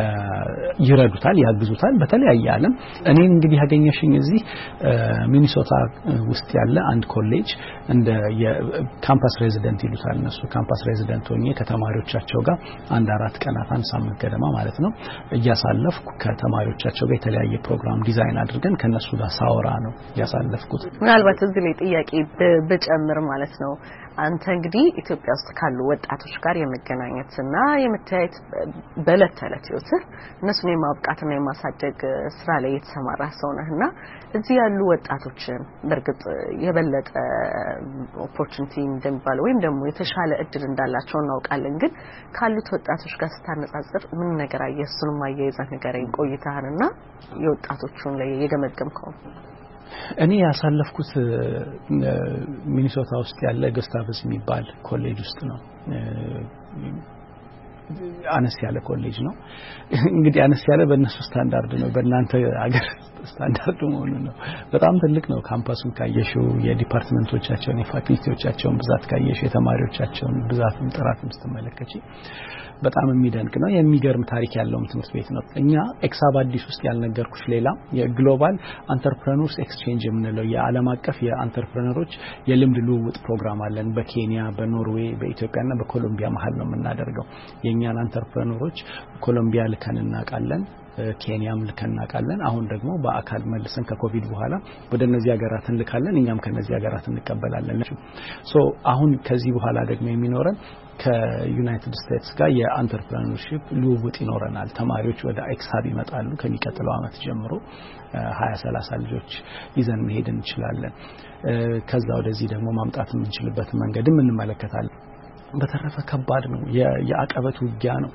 ይረዱታል፣ ያግዙታል በተለያየ ዓለም። እኔ እንግዲህ ያገኘሽኝ እዚህ ሚኒሶታ ውስጥ ያለ አንድ ኮሌጅ እንደ የካምፓስ ሬዚደንት ይሉታል እነሱ ካምፓስ ሬዚደንት ሆኜ ከተማሪዎቻቸው ጋር አንድ አራት ቀናት አንድ ሳምንት ገደማ ማለት ነው እያሳለፍኩ ከተማሪዎቻቸው ጋር የተለያየ ፕሮግራም ዲዛይን አድርገን ከነሱ ጋር ሳወራ ነው ያሳለፍኩት። ምናልባት እዚህ ላይ ጥያቄ በጨምር ማለት ነው አንተ እንግዲህ ኢትዮጵያ ውስጥ ካሉ ወጣቶች ጋር የመገናኘትና የመታየት በዕለት ተዕለት ህይወት እነሱን የማብቃትና የማሳደግ ስራ ላይ የተሰማራ ሰው ነህና እዚህ ያሉ ወጣቶችን በርግጥ የበለጠ ኦፖርቹኒቲ እንደሚባለው ወይም ደግሞ የተሻለ እድል እንዳላቸው እናውቃለን። ግን ካሉት ወጣቶች ጋር ስታነጻጽር ምን ነገር አየሱንም አያይዘህ ንገረኝ ቆይታህንና የወጣቶቹን ላይ የገመገምከው። እኔ ያሳለፍኩት ሚኒሶታ ውስጥ ያለ ገስታቭስ የሚባል ኮሌጅ ውስጥ ነው። አነስ ያለ ኮሌጅ ነው። እንግዲህ አነስ ያለ በእነሱ ስታንዳርድ ነው፣ በእናንተ ሀገር ስታንዳርድ መሆኑ ነው። በጣም ትልቅ ነው። ካምፓሱን ካየሽው የዲፓርትመንቶቻቸውን የፋክልቲዎቻቸውን ብዛት ካየሽ የተማሪዎቻቸውን ብዛትም ጥራትም ስትመለከቺ በጣም የሚደንቅ ነው። የሚገርም ታሪክ ያለው ትምህርት ቤት ነው። እኛ ኤክሳብ አዲስ ውስጥ ያልነገርኩሽ ሌላ የግሎባል አንተርፕረነርስ ኤክስቼንጅ የምንለው የዓለም አቀፍ የአንተርፕረነሮች የልምድ ልውውጥ ፕሮግራም አለን። በኬንያ፣ በኖርዌይ፣ በኢትዮጵያና በኮሎምቢያ መሀል ነው የምናደርገው። የኛን አንተርፕረነሮች ኮሎምቢያ ልከን እናውቃለን፣ ኬንያም ልከን እናውቃለን። አሁን ደግሞ በአካል መልሰን ከኮቪድ በኋላ ወደ እነዚህ ሀገራት እንልካለን፣ እኛም ከነዚህ ሀገራት እንቀበላለን። ሶ አሁን ከዚህ በኋላ ደግሞ የሚኖረን ከዩናይትድ ስቴትስ ጋር የአንተርፕረነርሺፕ ልውውጥ ይኖረናል። ተማሪዎች ወደ ኤክሳብ ይመጣሉ። ከሚቀጥለው አመት ጀምሮ ሀያ ሰላሳ ልጆች ይዘን መሄድ እንችላለን። ከዛ ወደዚህ ደግሞ ማምጣት የምንችልበት መንገድም እንመለከታለን። በተረፈ ከባድ ነው። የአቀበት ውጊያ ነው።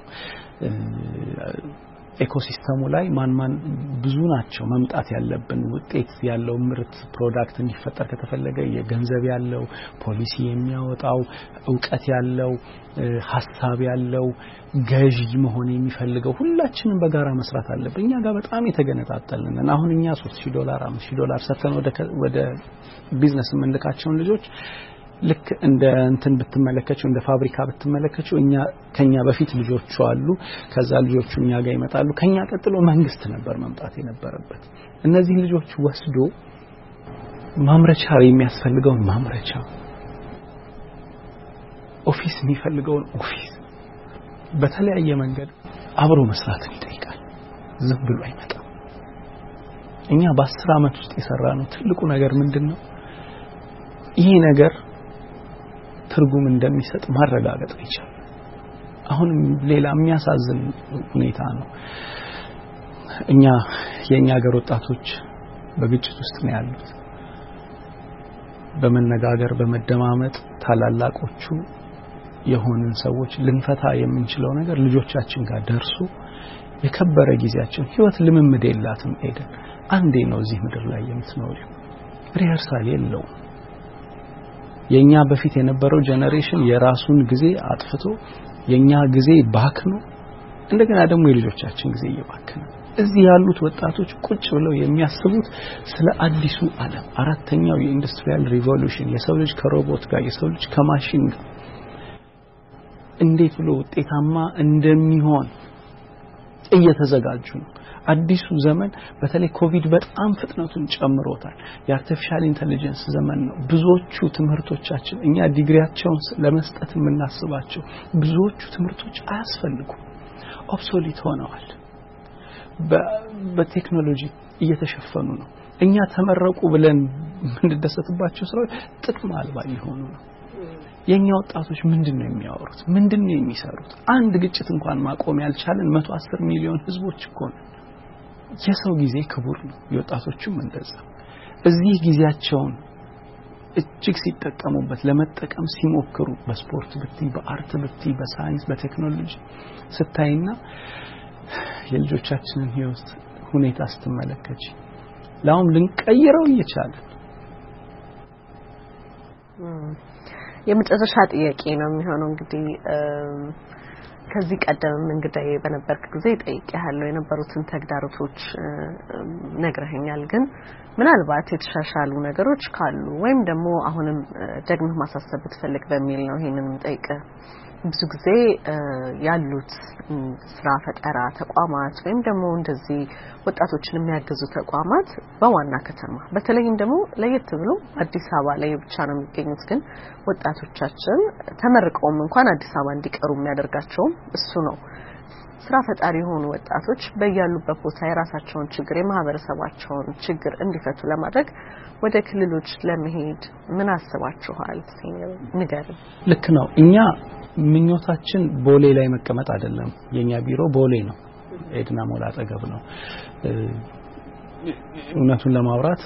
ኢኮሲስተሙ ላይ ማን ማን ብዙ ናቸው መምጣት ያለብን። ውጤት ያለው ምርት ፕሮዳክት እንዲፈጠር ከተፈለገ የገንዘብ ያለው ፖሊሲ የሚያወጣው ዕውቀት ያለው ሐሳብ ያለው ገዢ መሆን የሚፈልገው ሁላችንም በጋራ መስራት አለብን። እኛ ጋር በጣም የተገነጣጠልን አሁን እኛ ሶስት ሺህ ዶላር አምስት ሺህ ዶላር ሰጥተን ወደ ወደ ቢዝነስ የምንልካቸውን ልጆች ልክ እንደ እንትን ብትመለከቸው እንደ ፋብሪካ ብትመለከቸው እኛ ከኛ በፊት ልጆቹ አሉ። ከዛ ልጆቹ እኛ ጋር ይመጣሉ። ከኛ ቀጥሎ መንግስት ነበር መምጣት የነበረበት። እነዚህ ልጆች ወስዶ ማምረቻ የሚያስፈልገው ማምረቻ፣ ኦፊስ የሚፈልገው ኦፊስ በተለያየ መንገድ አብሮ መስራትን ይጠይቃል። ዝም ብሎ አይመጣም። እኛ በአስር አመት ውስጥ የሰራነው ትልቁ ነገር ምንድነው? ይሄ ነገር ትርጉም እንደሚሰጥ ማረጋገጥ ይቻላል። አሁን ሌላ የሚያሳዝን ሁኔታ ነው። እኛ የኛ ሀገር ወጣቶች በግጭት ውስጥ ነው ያሉት። በመነጋገር በመደማመጥ ታላላቆቹ የሆነን ሰዎች ልንፈታ የምንችለው ነገር ልጆቻችን ጋር ደርሶ የከበረ ጊዜያችን ህይወት ልምምድ የላትም ኤደን አንዴ ነው እዚህ ምድር ላይ የምትኖሪው ሪሀርሳል የለው የኛ በፊት የነበረው ጄነሬሽን የራሱን ጊዜ አጥፍቶ የኛ ጊዜ ባክኖ እንደገና ደግሞ የልጆቻችን ጊዜ እየባከነ እዚህ ያሉት ወጣቶች ቁጭ ብለው የሚያስቡት ስለ አዲሱ ዓለም አራተኛው የኢንዱስትሪያል ሪቮሉሽን የሰው ልጅ ከሮቦት ጋር የሰው ልጅ ከማሽን ጋር እንዴት ብሎ ውጤታማ እንደሚሆን እየተዘጋጁ ነው። አዲሱ ዘመን በተለይ ኮቪድ በጣም ፍጥነቱን ጨምሮታል። የአርቲፊሻል ኢንተለጀንስ ዘመን ነው። ብዙዎቹ ትምህርቶቻችን እኛ ዲግሪያቸውን ለመስጠት የምናስባቸው ብዙዎቹ ትምህርቶች አያስፈልጉም ኦብሶሊት ሆነዋል። በቴክኖሎጂ እየተሸፈኑ ነው። እኛ ተመረቁ ብለን ምንደሰትባቸው ስራዎች ጥቅም አልባ ይሆኑ ነው። የኛ ወጣቶች ምንድነው የሚያወሩት? ምንድነው የሚሰሩት? አንድ ግጭት እንኳን ማቆም ያልቻለን መቶ አስር ሚሊዮን ህዝቦች እኮ ነው። የሰው ጊዜ ክቡር ነው። የወጣቶቹም እንደዛ እዚህ ጊዜያቸውን እጅግ ሲጠቀሙበት ለመጠቀም ሲሞክሩ በስፖርት ብቲ በአርት ብቲ በሳይንስ በቴክኖሎጂ ስታይና የልጆቻችንን ህይወት ሁኔታ ስትመለከች ላውም ልንቀይረው እየቻለን የመጨረሻ ጥያቄ ነው የሚሆነው እንግዲህ ከዚህ ቀደም እንግዲህ በነበርክ ጊዜ ጠይቄሃለሁ የነበሩትን ተግዳሮቶች ነግረኸኛል ግን ምናልባት የተሻሻሉ ነገሮች ካሉ ወይም ደግሞ አሁንም ደግመህ ማሳሰብ ብትፈልግ በሚል ነው ይሄንንም ጠይቀ ብዙ ጊዜ ያሉት ስራ ፈጠራ ተቋማት ወይም ደግሞ እንደዚህ ወጣቶችን የሚያግዙ ተቋማት በዋና ከተማ በተለይም ደግሞ ለየት ብሎ አዲስ አበባ ላይ ብቻ ነው የሚገኙት ግን ወጣቶቻችን ተመርቀውም እንኳን አዲስ አበባ እንዲቀሩ የሚያደርጋቸው እሱ ነው። ስራ ፈጣሪ የሆኑ ወጣቶች በያሉበት ቦታ የራሳቸውን ችግር የማህበረሰባቸውን ችግር እንዲፈቱ ለማድረግ ወደ ክልሎች ለመሄድ ምን አስባችኋል? ንገር። ልክ ነው። እኛ ምኞታችን ቦሌ ላይ መቀመጥ አይደለም። የኛ ቢሮ ቦሌ ነው። ኤድና ሞል አጠገብ ነው። እውነቱን ለማውራት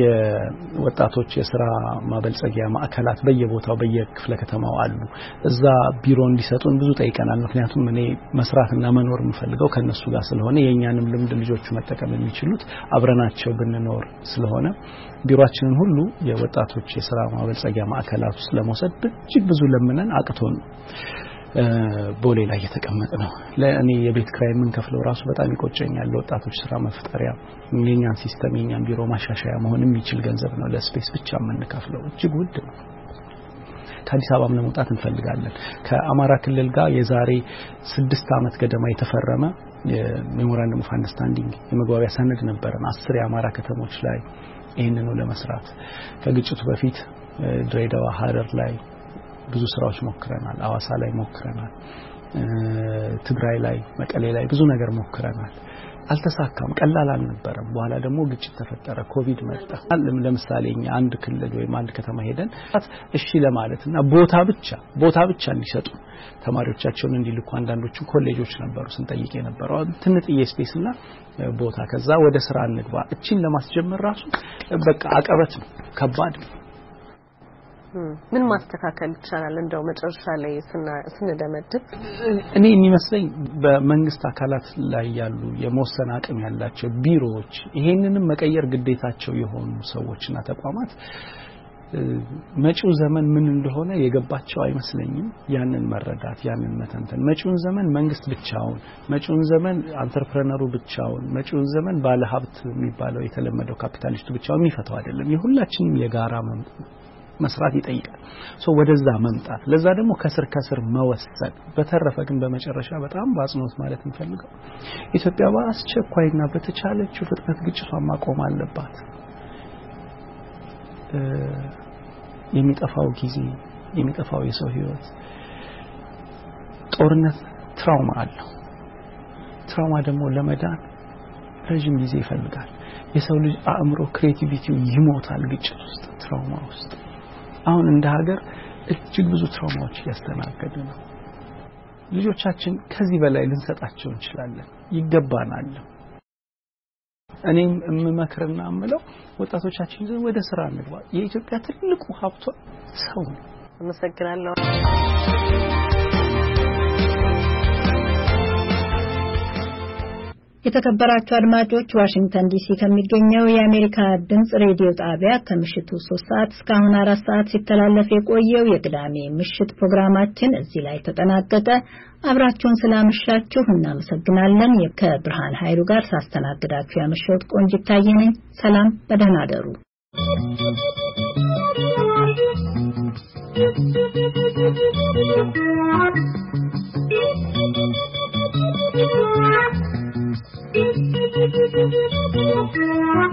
የወጣቶች የሥራ ማበልጸጊያ ማዕከላት በየቦታው በየክፍለ ከተማው አሉ። እዛ ቢሮ እንዲሰጡን ብዙ ጠይቀናል። ምክንያቱም እኔ መስራትና መኖር የምፈልገው ከነሱ ጋር ስለሆነ የኛንም ልምድ ልጆቹ መጠቀም የሚችሉት አብረናቸው ብንኖር ስለሆነ ቢሮአችንን ሁሉ የወጣቶች የሥራ ማበልጸጊያ ማዕከላት ውስጥ ለመውሰድ እጅግ ብዙ ለምነን አቅቶን ቦሌ ላይ የተቀመጠ ነው። ለእኔ የቤት ክራይ ምን ከፍለው ራሱ በጣም ይቆጨኛል። ለወጣቶች ስራ መፍጠሪያ የኛን ሲስተም የኛን ቢሮ ማሻሻያ መሆን የሚችል ገንዘብ ነው ለስፔስ ብቻ የምንከፍለው እጅግ ውድ ነው። ከአዲስ አበባም ለመውጣት እንፈልጋለን። ከአማራ ክልል ጋር የዛሬ ስድስት አመት ገደማ የተፈረመ የሜሞራንደም ኦፍ አንደርስታንዲንግ የመግባቢያ ሰነድ ነበረን አስር የአማራ ከተሞች ላይ ይሄንን ነው ለመስራት። ከግጭቱ በፊት ድሬዳዋ ሐረር ላይ ብዙ ስራዎች ሞክረናል። አዋሳ ላይ ሞክረናል። ትግራይ ላይ መቀሌ ላይ ብዙ ነገር ሞክረናል። አልተሳካም። ቀላል አልነበረም። በኋላ ደግሞ ግጭት ተፈጠረ፣ ኮቪድ መጣ። ለምሳሌኛ አንድ ክልል ወይም አንድ ከተማ ሄደን እሺ ለማለትና ቦታ ብቻ ቦታ ብቻ እንዲሰጡ ተማሪዎቻቸውን እንዲልኩ አንዳንዶቹ ኮሌጆች ነበሩ ስንጠይቅ የነበረው ትንጥዬ ስፔስና ቦታ ከዛ ወደ ስራ እንግባ እቺን ለማስጀመር ራሱ በቃ አቀበት ነው፣ ከባድ ነው። ምን ማስተካከል ይቻላል? እንደው መጨረሻ ላይ ስንደመድብ እኔ የሚመስለኝ በመንግስት አካላት ላይ ያሉ የመወሰን አቅም ያላቸው ቢሮዎች ይሄንንም መቀየር ግዴታቸው የሆኑ ሰዎችና ተቋማት መጪው ዘመን ምን እንደሆነ የገባቸው አይመስለኝም። ያንን መረዳት ያንን መተንተን መጪውን ዘመን መንግስት ብቻውን መጪውን ዘመን አንተርፕረነሩ ብቻውን መጪውን ዘመን ባለ ሀብት የሚባለው የተለመደው ካፒታሊስቱ ብቻውን የሚፈታው አይደለም። የሁላችንም የጋራ መስራት ይጠይቃል። ሶ ወደዛ መምጣት ለዛ ደግሞ ከስር ከስር መወሰን። በተረፈ ግን በመጨረሻ በጣም ባጽኖት ማለት እንፈልገው ኢትዮጵያ በአስቸኳይና በተቻለችው ፍጥነት ግጭቷን ማቆም አለባት። የሚጠፋው ጊዜ የሚጠፋው የሰው ህይወት ጦርነት ትራውማ አለው። ትራውማ ደግሞ ለመዳን ረጅም ጊዜ ይፈልጋል። የሰው ልጅ አእምሮ ክሬቲቪቲው ይሞታል ግጭት ውስጥ ትራውማ ውስጥ አሁን እንደ ሀገር እጅግ ብዙ ትራውማዎች ያስተናገደ ነው ልጆቻችን ከዚህ በላይ ልንሰጣቸው እንችላለን ይገባናል እኔም እምመክርና አምለው ወጣቶቻችን ይዘን ወደ ስራ እንግባ የኢትዮጵያ ትልቁ ሀብቷ ሰው ነው አመሰግናለሁ የተከበራችሁ አድማጮች ዋሽንግተን ዲሲ ከሚገኘው የአሜሪካ ድምጽ ሬዲዮ ጣቢያ ከምሽቱ ሶስት ሰዓት እስከ አራት ሰዓት ሲተላለፍ የቆየው የቅዳሜ ምሽት ፕሮግራማችን እዚህ ላይ ተጠናቀቀ አብራችሁን ስላመሻችሁ እናመሰግናለን ከብርሃን ኃይሉ ጋር ሳስተናግዳችሁ ያመሸሁት ቆንጂት ታዬ ነኝ ሰላም በደህና አደሩ Thank you.